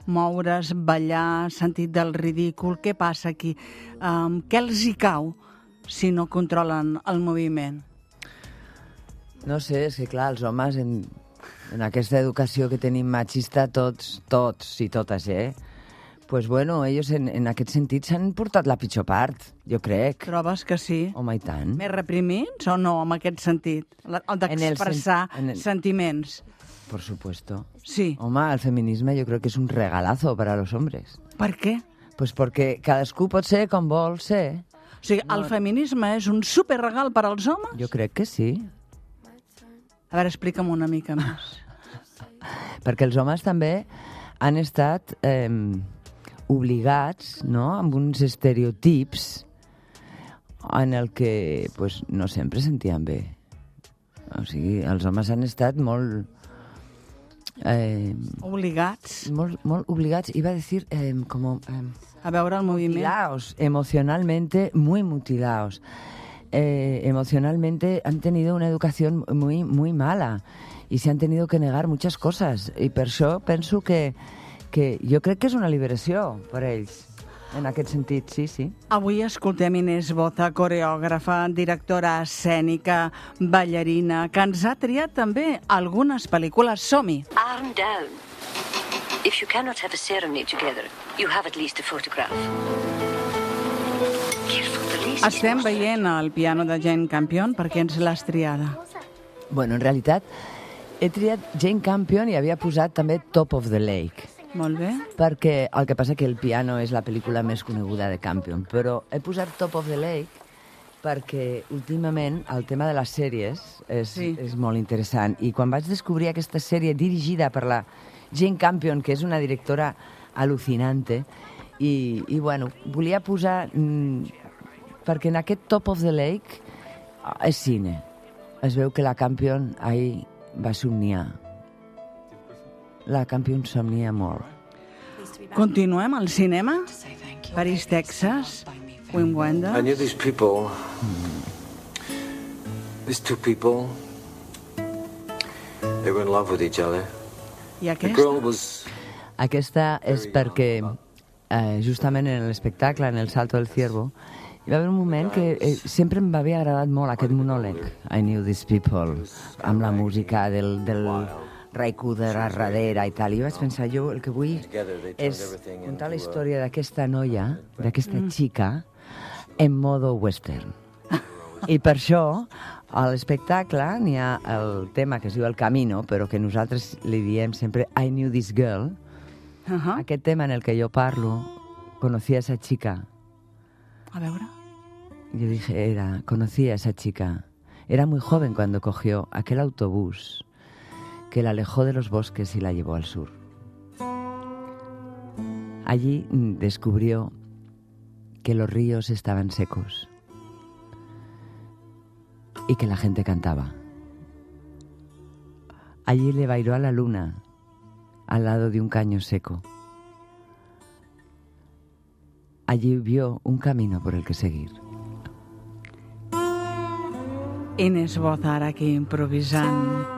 moure's, ballar, sentit del ridícul. Què passa aquí? Um, què els hi cau si no controlen el moviment? No sé, és que clar, els homes en, en aquesta educació que tenim machista, tots, tots i totes, eh? Pues bueno, ells en, en aquest sentit s'han portat la pitjor part, jo crec. Trobes que sí? Home, i tant. Més reprimits o no, en aquest sentit? El d'expressar sen... el... sentiments. Por supuesto. Sí. Home, el feminisme jo crec que és un regalazo para los hombres. Per què? Pues perquè cadascú pot ser com vol ser. O sigui, no... el feminisme és un superregal per als homes? Jo crec que sí. A veure, explica'm una mica més. Perquè els homes també han estat... Eh, obligats, no?, amb uns estereotips en el que pues, no sempre sentien bé. O sigui, els homes han estat molt... Eh, obligats? Molt, molt obligats, iba a decir, eh, como... Eh, a veure el moviment. Mutilados, emocionalmente muy mutilados. Eh, emocionalmente han tenido una educación muy, muy mala y se han tenido que negar muchas cosas. I per això penso que que jo crec que és una liberació per a ells, en aquest sentit, sí, sí. Avui escoltem Inés Boza, coreògrafa, directora escènica, ballarina, que ens ha triat també algunes pel·lícules. Som-hi! Arm down. If you cannot have a ceremony together, you have at least a photograph. Estem veient el piano de Jane Campion, per què ens l'has triada? Bueno, en realitat, he triat Jane Campion i havia posat també Top of the Lake. Molt bé. Perquè el que passa que El piano és la pel·lícula més coneguda de Campion, però he posat Top of the Lake perquè últimament el tema de les sèries és, sí. és molt interessant. I quan vaig descobrir aquesta sèrie dirigida per la Jane Campion, que és una directora al·lucinante, i, i bueno, volia posar... Mmm, perquè en aquest Top of the Lake és cine. Es veu que la Campion ahí va somniar. La Campion somnia molt. Continuem al cinema? París, Texas, Wim Wenders. I knew these people, these two people, they were in love with each other. I aquesta? The girl was... Aquesta és perquè eh, justament en l'espectacle, en El salto del ciervo, hi va haver un moment que eh, sempre em va haver agradat molt aquest monòleg. I knew these people, amb la música del... del Ray Cooder a darrere i tal. I vaig pensar, jo el que vull és contar la història d'aquesta noia, d'aquesta xica, en modo western. I per això, a l'espectacle n'hi ha el tema que es diu El Camino, però que nosaltres li diem sempre I knew this girl. Uh-huh. Aquest tema en el que jo parlo, conocí a esa chica. A veure. Yo dije, era, conocí a esa chica. Era muy joven cuando cogió aquel autobús que la alejó de los bosques y la llevó al sur. Allí descubrió que los ríos estaban secos y que la gente cantaba. Allí le bailó a la luna al lado de un caño seco. Allí vio un camino por el que seguir. Inés Boza, ara aquí improvisant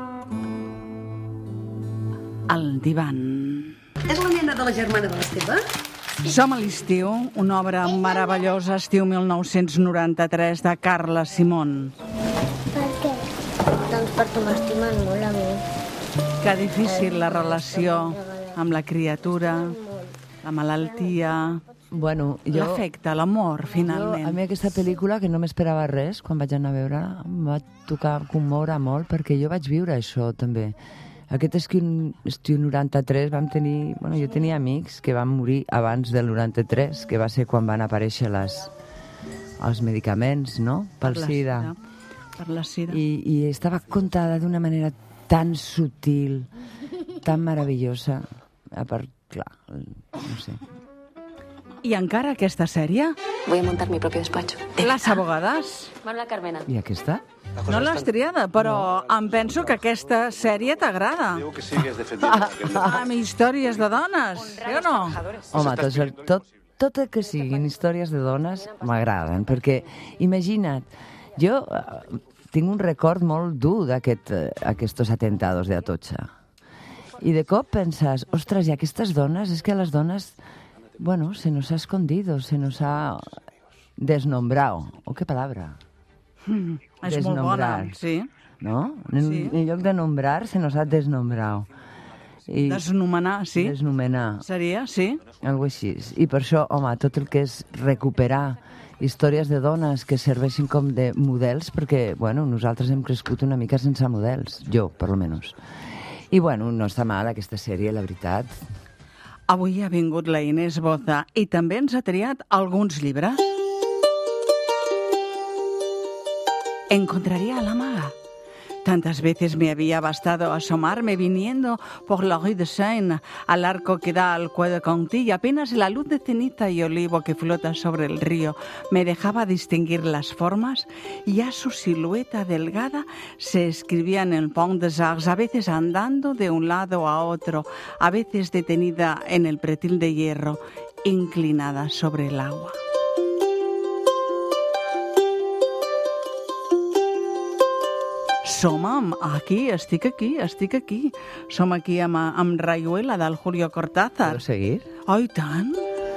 al divan. És la nena de la germana de l'Esteve? Som a l'estiu, una obra meravellosa, estiu mil nou-cents noranta-tres, de Carla Simón. Per què? Doncs perquè m'estimen molt a mi. Que difícil la relació amb la criatura, la malaltia... Bueno, jo... L'afecte, l'amor, finalment. Jo, a mi aquesta pel·lícula, que no m'esperava res, quan vaig anar a veure-la, em va tocar commoure molt, perquè jo vaig viure això, també. Aquest estiu, estiu noranta-tres vam tenir... Bueno, jo tenia amics que van morir abans del noranta-tres, que va ser quan van aparèixer les, els medicaments, no?, pel per sida. sida. Per la sida. I, I estava contada d'una manera tan sutil, tan meravellosa. A part, clar, no sé... I encara aquesta sèrie? Voy a montar mi propio despacho. Las abogadas. Manuela Carmena. I aquesta? No l'has triada, però no. Em penso que aquesta sèrie t'agrada. Amb històries de dones, sí o no? Home, tot, tot, tot el que siguin històries de dones m'agraden, perquè imagina't, jo uh, tinc un record molt dur d'aquests aquest, uh, atentados de Atocha. I de cop penses, ostres, i aquestes dones, és que a les dones, bueno, se nos ha escondido, se nos ha desnombrado. O qué palabra? Mm, és molt bona, sí. ¿No? En, sí. en lloc de nombrar, se nos ha desnombrado. I Desnomenar, sí. Desnomenar. Seria, sí. Algo així. I per això, home, tot el que és recuperar històries de dones que serveixin com de models, perquè, bueno, nosaltres hem crescut una mica sense models, jo, per almenys. I, bueno, no està mal aquesta sèrie, la veritat. Avui ha vingut la Inés Boza i també ens ha triat alguns llibres. Encontraría a la maga. Tantas veces me había bastado asomarme viniendo por la rue de Seine, al arco que da al Quai de Conti, y apenas la luz de ceniza y olivo que flota sobre el río me dejaba distinguir las formas, y ya su silueta delgada se escribía en el Pont des Arts, a veces andando de un lado a otro, a veces detenida en el pretil de hierro, inclinada sobre el agua. Som amb, aquí, estic aquí, estic aquí. Som aquí amb, amb Rayuela, del Julio Cortázar. ¿Puedo seguir? Oh, i tant.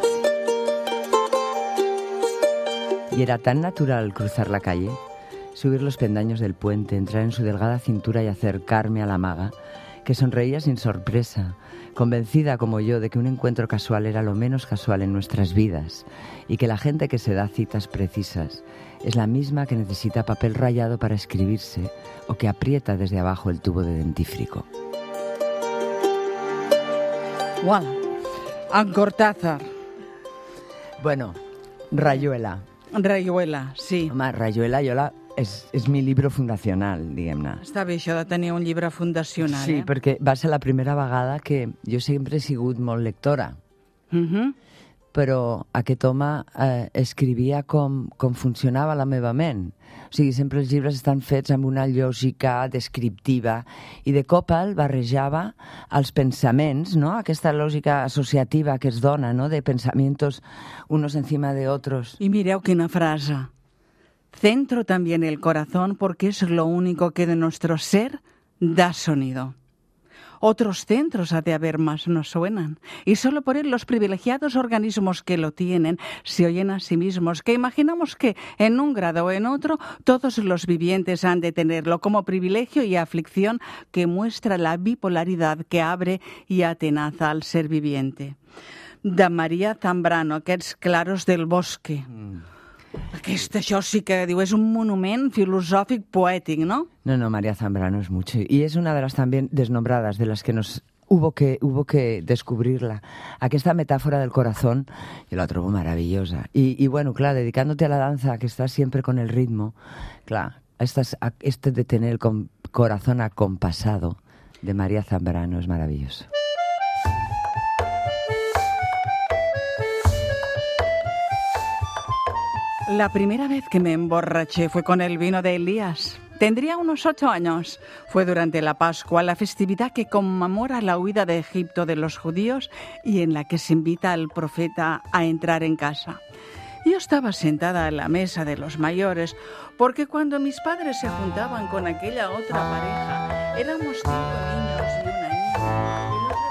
Y era tan natural cruzar la calle, subir los pendaños del puente, entrar en su delgada cintura y acercarme a la maga, que sonreía sin sorpresa, convencida como yo de que un encuentro casual era lo menos casual en nuestras vidas y que la gente que se da citas precisas es la misma que necesita papel rayado para escribirse o que aprieta desde abajo el tubo de dentífrico. Voilà. En Cortázar. Bueno, Rayuela. Rayuela, sí. Home, Rayuela jo la... És, és mi llibre fundacional, diguem-ne. Està bé això de tenir un llibre fundacional, sí, eh? Sí, perquè va ser la primera vegada que jo sempre he sigut molt lectora. Mhm. Però aquest home eh, escrivia com, com funcionava la meva ment. O sigui, sempre els llibres estan fets amb una lògica descriptiva i de cop el barrejava els pensaments, no? Aquesta lògica associativa que es dona, no? De pensamientos unos encima de otros. I mireu quina frase. Centro también el corazón porque es lo único que de nuestro ser da sonido. Otros centros ha de haber más no suenan, y solo por él los privilegiados organismos que lo tienen se oyen a sí mismos, que imaginamos que en un grado o en otro todos los vivientes han de tenerlo como privilegio y aflicción que muestra la bipolaridad que abre y atenaza al ser viviente. De María Zambrano, aquests claros del bosque. Mm. Aquest, això sí que diu, és un monument filosòfic poètic, ¿no? No, no, María Zambrano es mucho. Y es una de las también desnombradas, de las que nos hubo que, hubo que descubrirla. Aquesta metáfora del corazón, yo la trobo maravillosa. Y, y bueno, claro, dedicándote a la danza, que estás siempre con el ritmo, claro, estas, este de tener el com, corazón acompasado de María Zambrano es maravilloso. La primera vez que me emborraché fue con el vino de Elías. Tendría unos ocho años. Fue durante la Pascua, la festividad que conmemora la huida de Egipto de los judíos y en la que se invita al profeta a entrar en casa. Yo estaba sentada a la mesa de los mayores porque cuando mis padres se juntaban con aquella otra pareja, éramos cinco niños y una niña.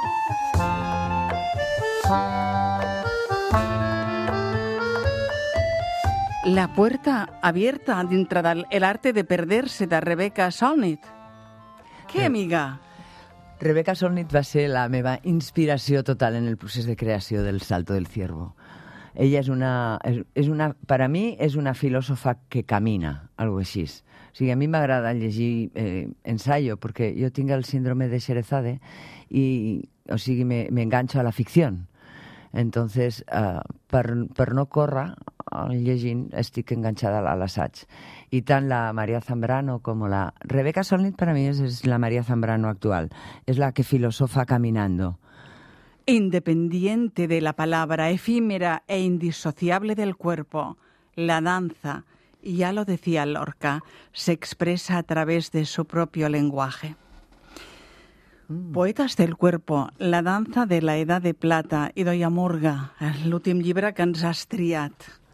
La puerta abierta dintre del el arte de perderse de Rebecca Solnit. Què, amiga? Rebecca Solnit va ser la meva inspiració total en el procés de creació del Salto del Ciervo. Ella és una, és, és una, per a mi és una filòsofa que camina, algo així. O sigui, a mi m'agrada llegir eh, ensayo, perquè jo tinc el síndrome de Sherezade i, o sigui, me, me engancho a la ficció. Entonces, uh, per, per no córrer, llegint, estic enganxada a l'assaig. I tant la María Zambrano com la... Rebecca Solnit per a mi és, és la María Zambrano actual. És la que filosofa caminando. Independiente de la palabra, efímera e indisociable del cuerpo, la danza, y ya lo decía Lorca, se expresa a través de su propio lenguaje. Mm. Poetes del cuerpo, la danza de la edad de plata, i Doia Murga, l'últim llibre que ens has triat.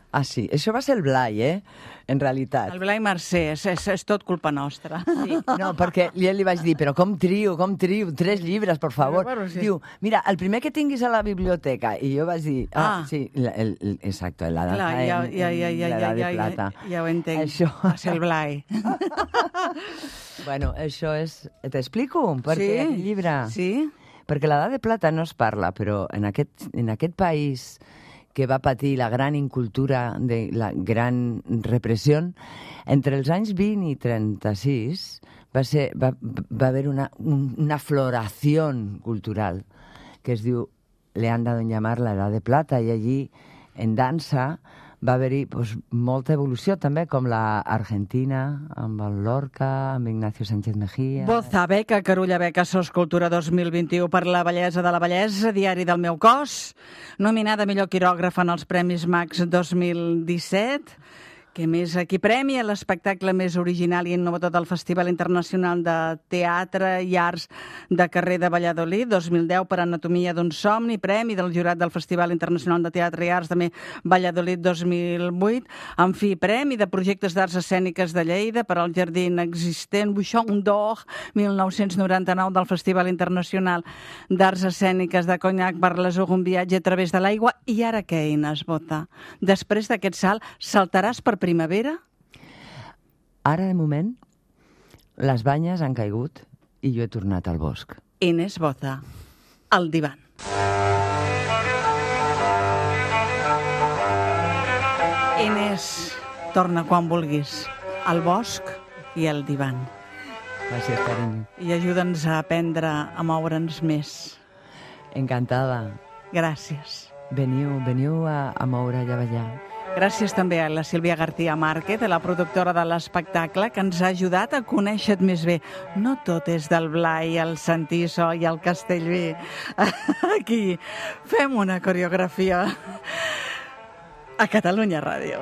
Ah, sí. Això va ser el Blai, eh? En realitat. El Blai Mercè, és, és, és tot culpa nostra. Sí, no, perquè jo li vaig dir, però com trio, com trio, tres llibres, per favor. Però, bueno, sí. Diu, mira, el primer que tinguis a la biblioteca. I jo vaig dir, ah, Ah. sí, el, el, el, exacto, la Clar, data ja, en, ja, ja, en ja, la ja, de ja, plata. ja, ja ho entenc. Això... Va ser el Blai. Bueno, això és... T'explico per què Sí, aquest llibre? sí. Perquè l'edat de plata no es parla, però en aquest, en aquest país que va patir la gran incultura, de la gran repressió, entre els anys vint i trenta-sis va, ser, va, va haver una, un, una floració cultural que es diu, le han dado en llamar la edad de plata, i allí, en dansa, va haver-hi pues, molta evolució també, com la Argentina, amb el Lorca, amb Ignacio Sánchez Mejía... Boza Beca, Carulla Beca, Sos Cultura dos mil vint-i-u per la bellesa de la bellesa, Diari del meu cos, nominada millor quirògrafa en els Premis Max dos mil disset, que més aquí premia l'espectacle més original i innovador del Festival Internacional de Teatre i Arts de Carrer de Valladolid, dos mil deu per Anatomia d'un somni, premi del jurat del Festival Internacional de Teatre i Arts també Valladolid dos mil vuit, en fi, premi de projectes d'arts escèniques de Lleida per al Jardí Inexistent Bouchon d'Or mil nou-cents noranta-nou del Festival Internacional d'Arts Escèniques de Cognac per l'Azur, un viatge a través de l'aigua. I ara què, Inés Bota? Després d'aquest salt, saltaràs per primavera? Ara, de moment, les banyes han caigut i jo he tornat al bosc. Inés Boza, al divan. Inés, torna quan vulguis, al bosc i al divan. Gràcies, carinyo. I ajuda'ns a aprendre a moure'ns més. Encantada. Gràcies. Veniu, veniu a, a moure allà ballar. Gràcies també a la Sílvia García Márquez, la productora de l'espectacle, que ens ha ajudat a conèixer-te més bé. No tot és del Blai, el Santiso i el Castellví. Aquí fem una coreografia a Catalunya Ràdio.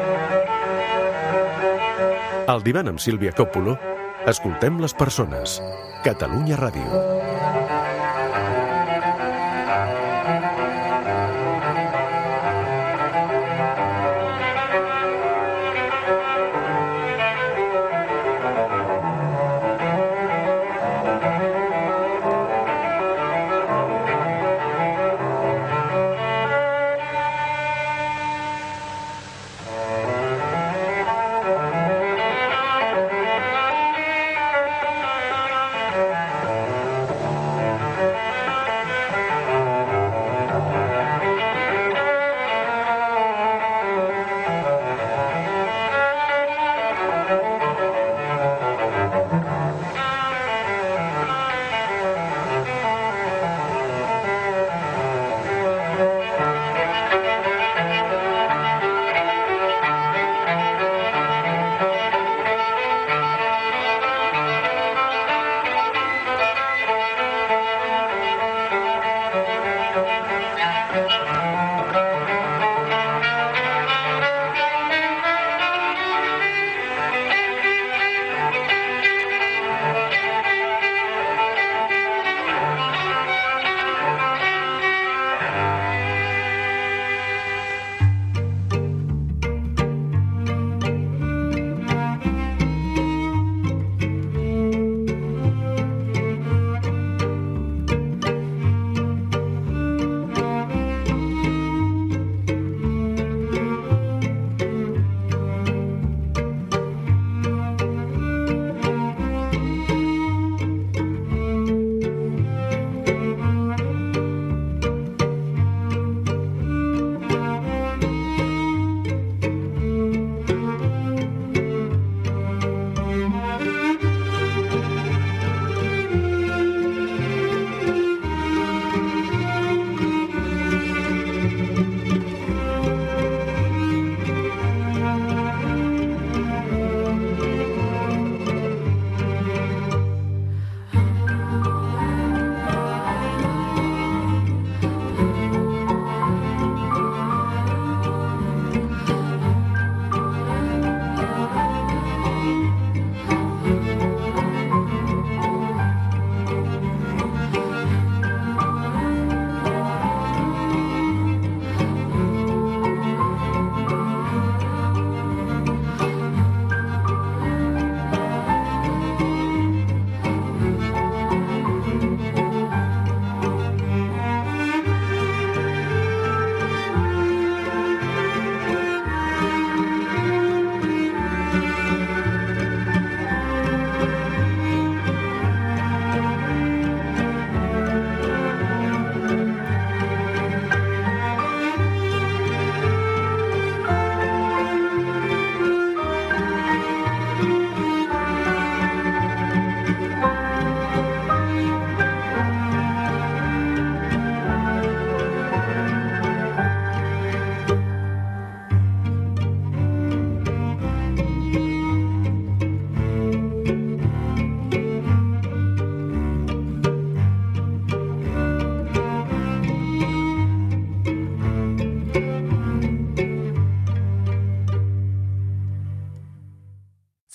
Al divan amb Sílvia Coppola, escoltem les persones. Catalunya Ràdio.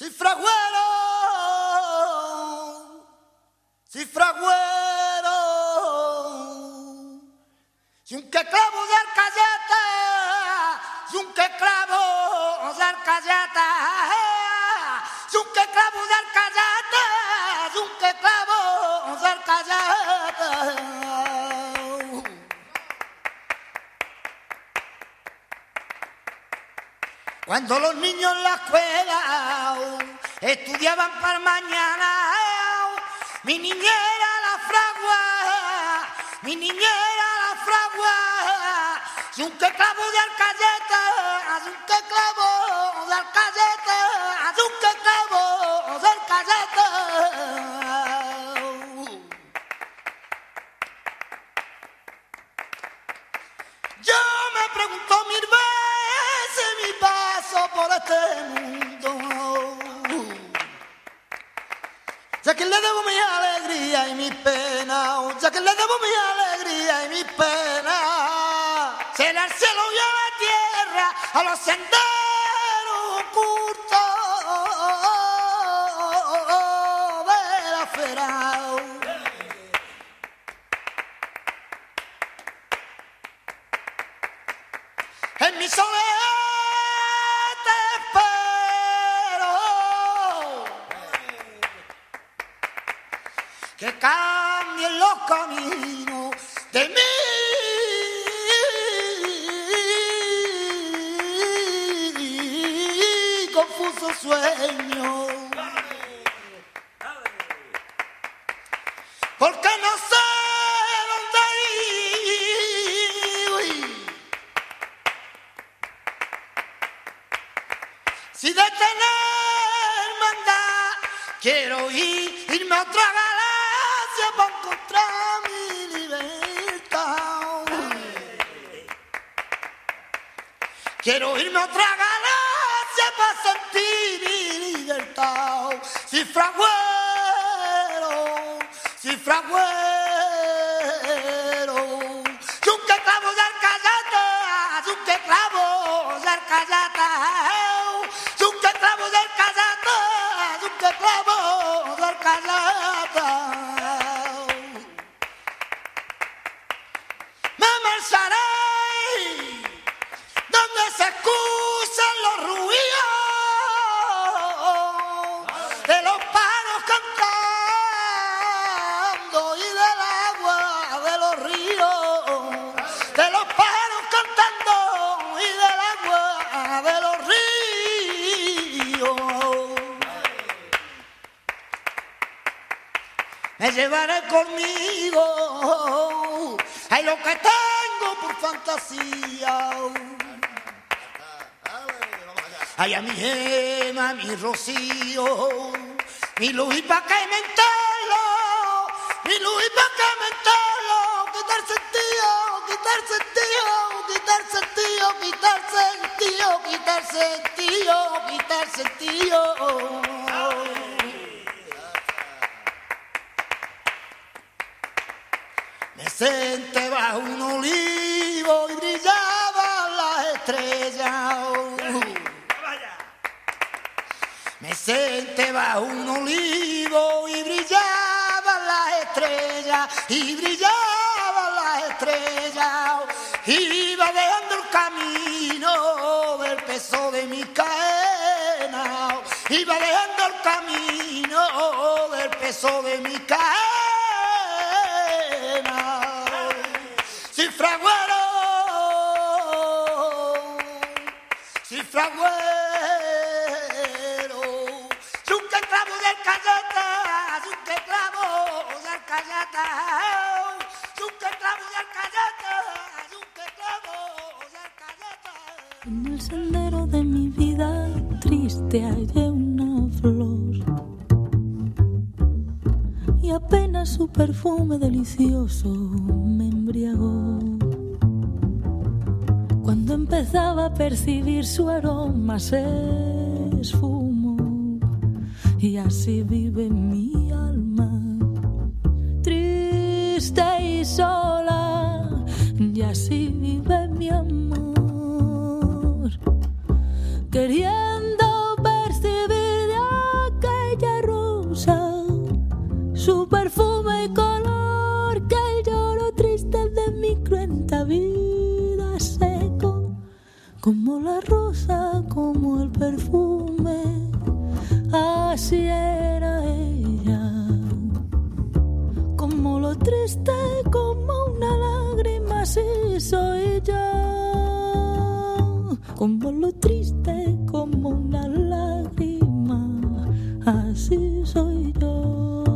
si fraguero, si fraguero, si un que clavo de arcayata, si un que clavo de arcayata, si un que clavo de arcayata, si un que clavo de arcayata. Cuando los niños en la escuela estudiaban para mañana, mi niñera la fragua, mi niñera la fragua, si un que clavo de alcayeta, si un que clavo de alcayeta, si un que clavo de alcayeta. Yo me pregunto mil veces mi paso por este mundo. Ya que le debo mi alegría y mi pena, ya que le debo mi alegría y mi pena, será al cielo y a la tierra, a los senderos ocultos de la fera. En mi soledad te espero, que cambien los caminos de mi confuso sueño, porque no sé dónde ir, si de tener mandar quiero ir, irme a otra galaxia para encontrar mi libertad. Quiero irme a otra galaxia para sentir mi libertad. Si fraguero, si fraguero, si un que clavo de alcayata, si un que clavo de alcayata, si un que clavo de alcayata, si un que clavo de alcayata. Me marcharé donde se escuchan los ruidos de los pájaros cantando y del agua de los ríos, de los pájaros cantando y del agua de los ríos. Me llevaré conmigo, ay, lo que tengo por fantasía. Ay, a mi gema, mi rocío, mi luz y pa' que me entero, mi luz y pa' que me entero, quitar sentido, quitar sentido, quitar sentido, quitar sentido, quitar sentido, quitar sentido. Me senté bajo un olivo y brillaban las estrellas. Me senté bajo un olivo y brillaban las estrellas, y brillaban las estrellas. Iba dejando el camino del peso de mi cadena, iba dejando el camino del peso de mi cadena. Si fraguero, si fraguero, si un que clavo de alcayata, si un que clavo de alcayata, si un que clavo de alcayata, si un que clavo de alcayata. En el sendero de mi vida triste hallé una flor y apenas su perfume delicioso me embriagó. Cuando empezaba a percibir su aroma se esfumó y así vive mi alma, triste y sola, y así vive mi amor, queriendo percibir de perfume, así era ella. Como lo triste, como una lágrima, así soy yo. Como lo triste, como una lágrima, así soy yo.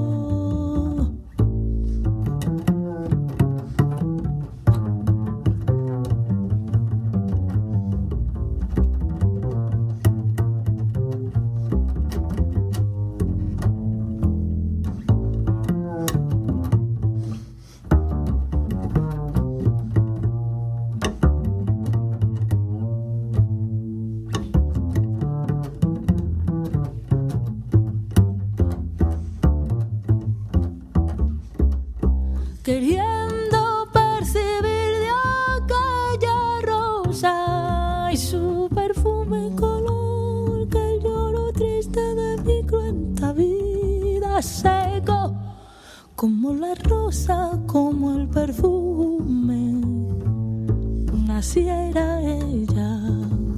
Queriendo percibir de aquella rosa y su perfume color, que el lloro triste de mi cruenta vida secó. Como la rosa, como el perfume, así era ella.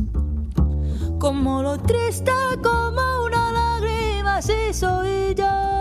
Como lo triste, como una lágrima, así soy yo.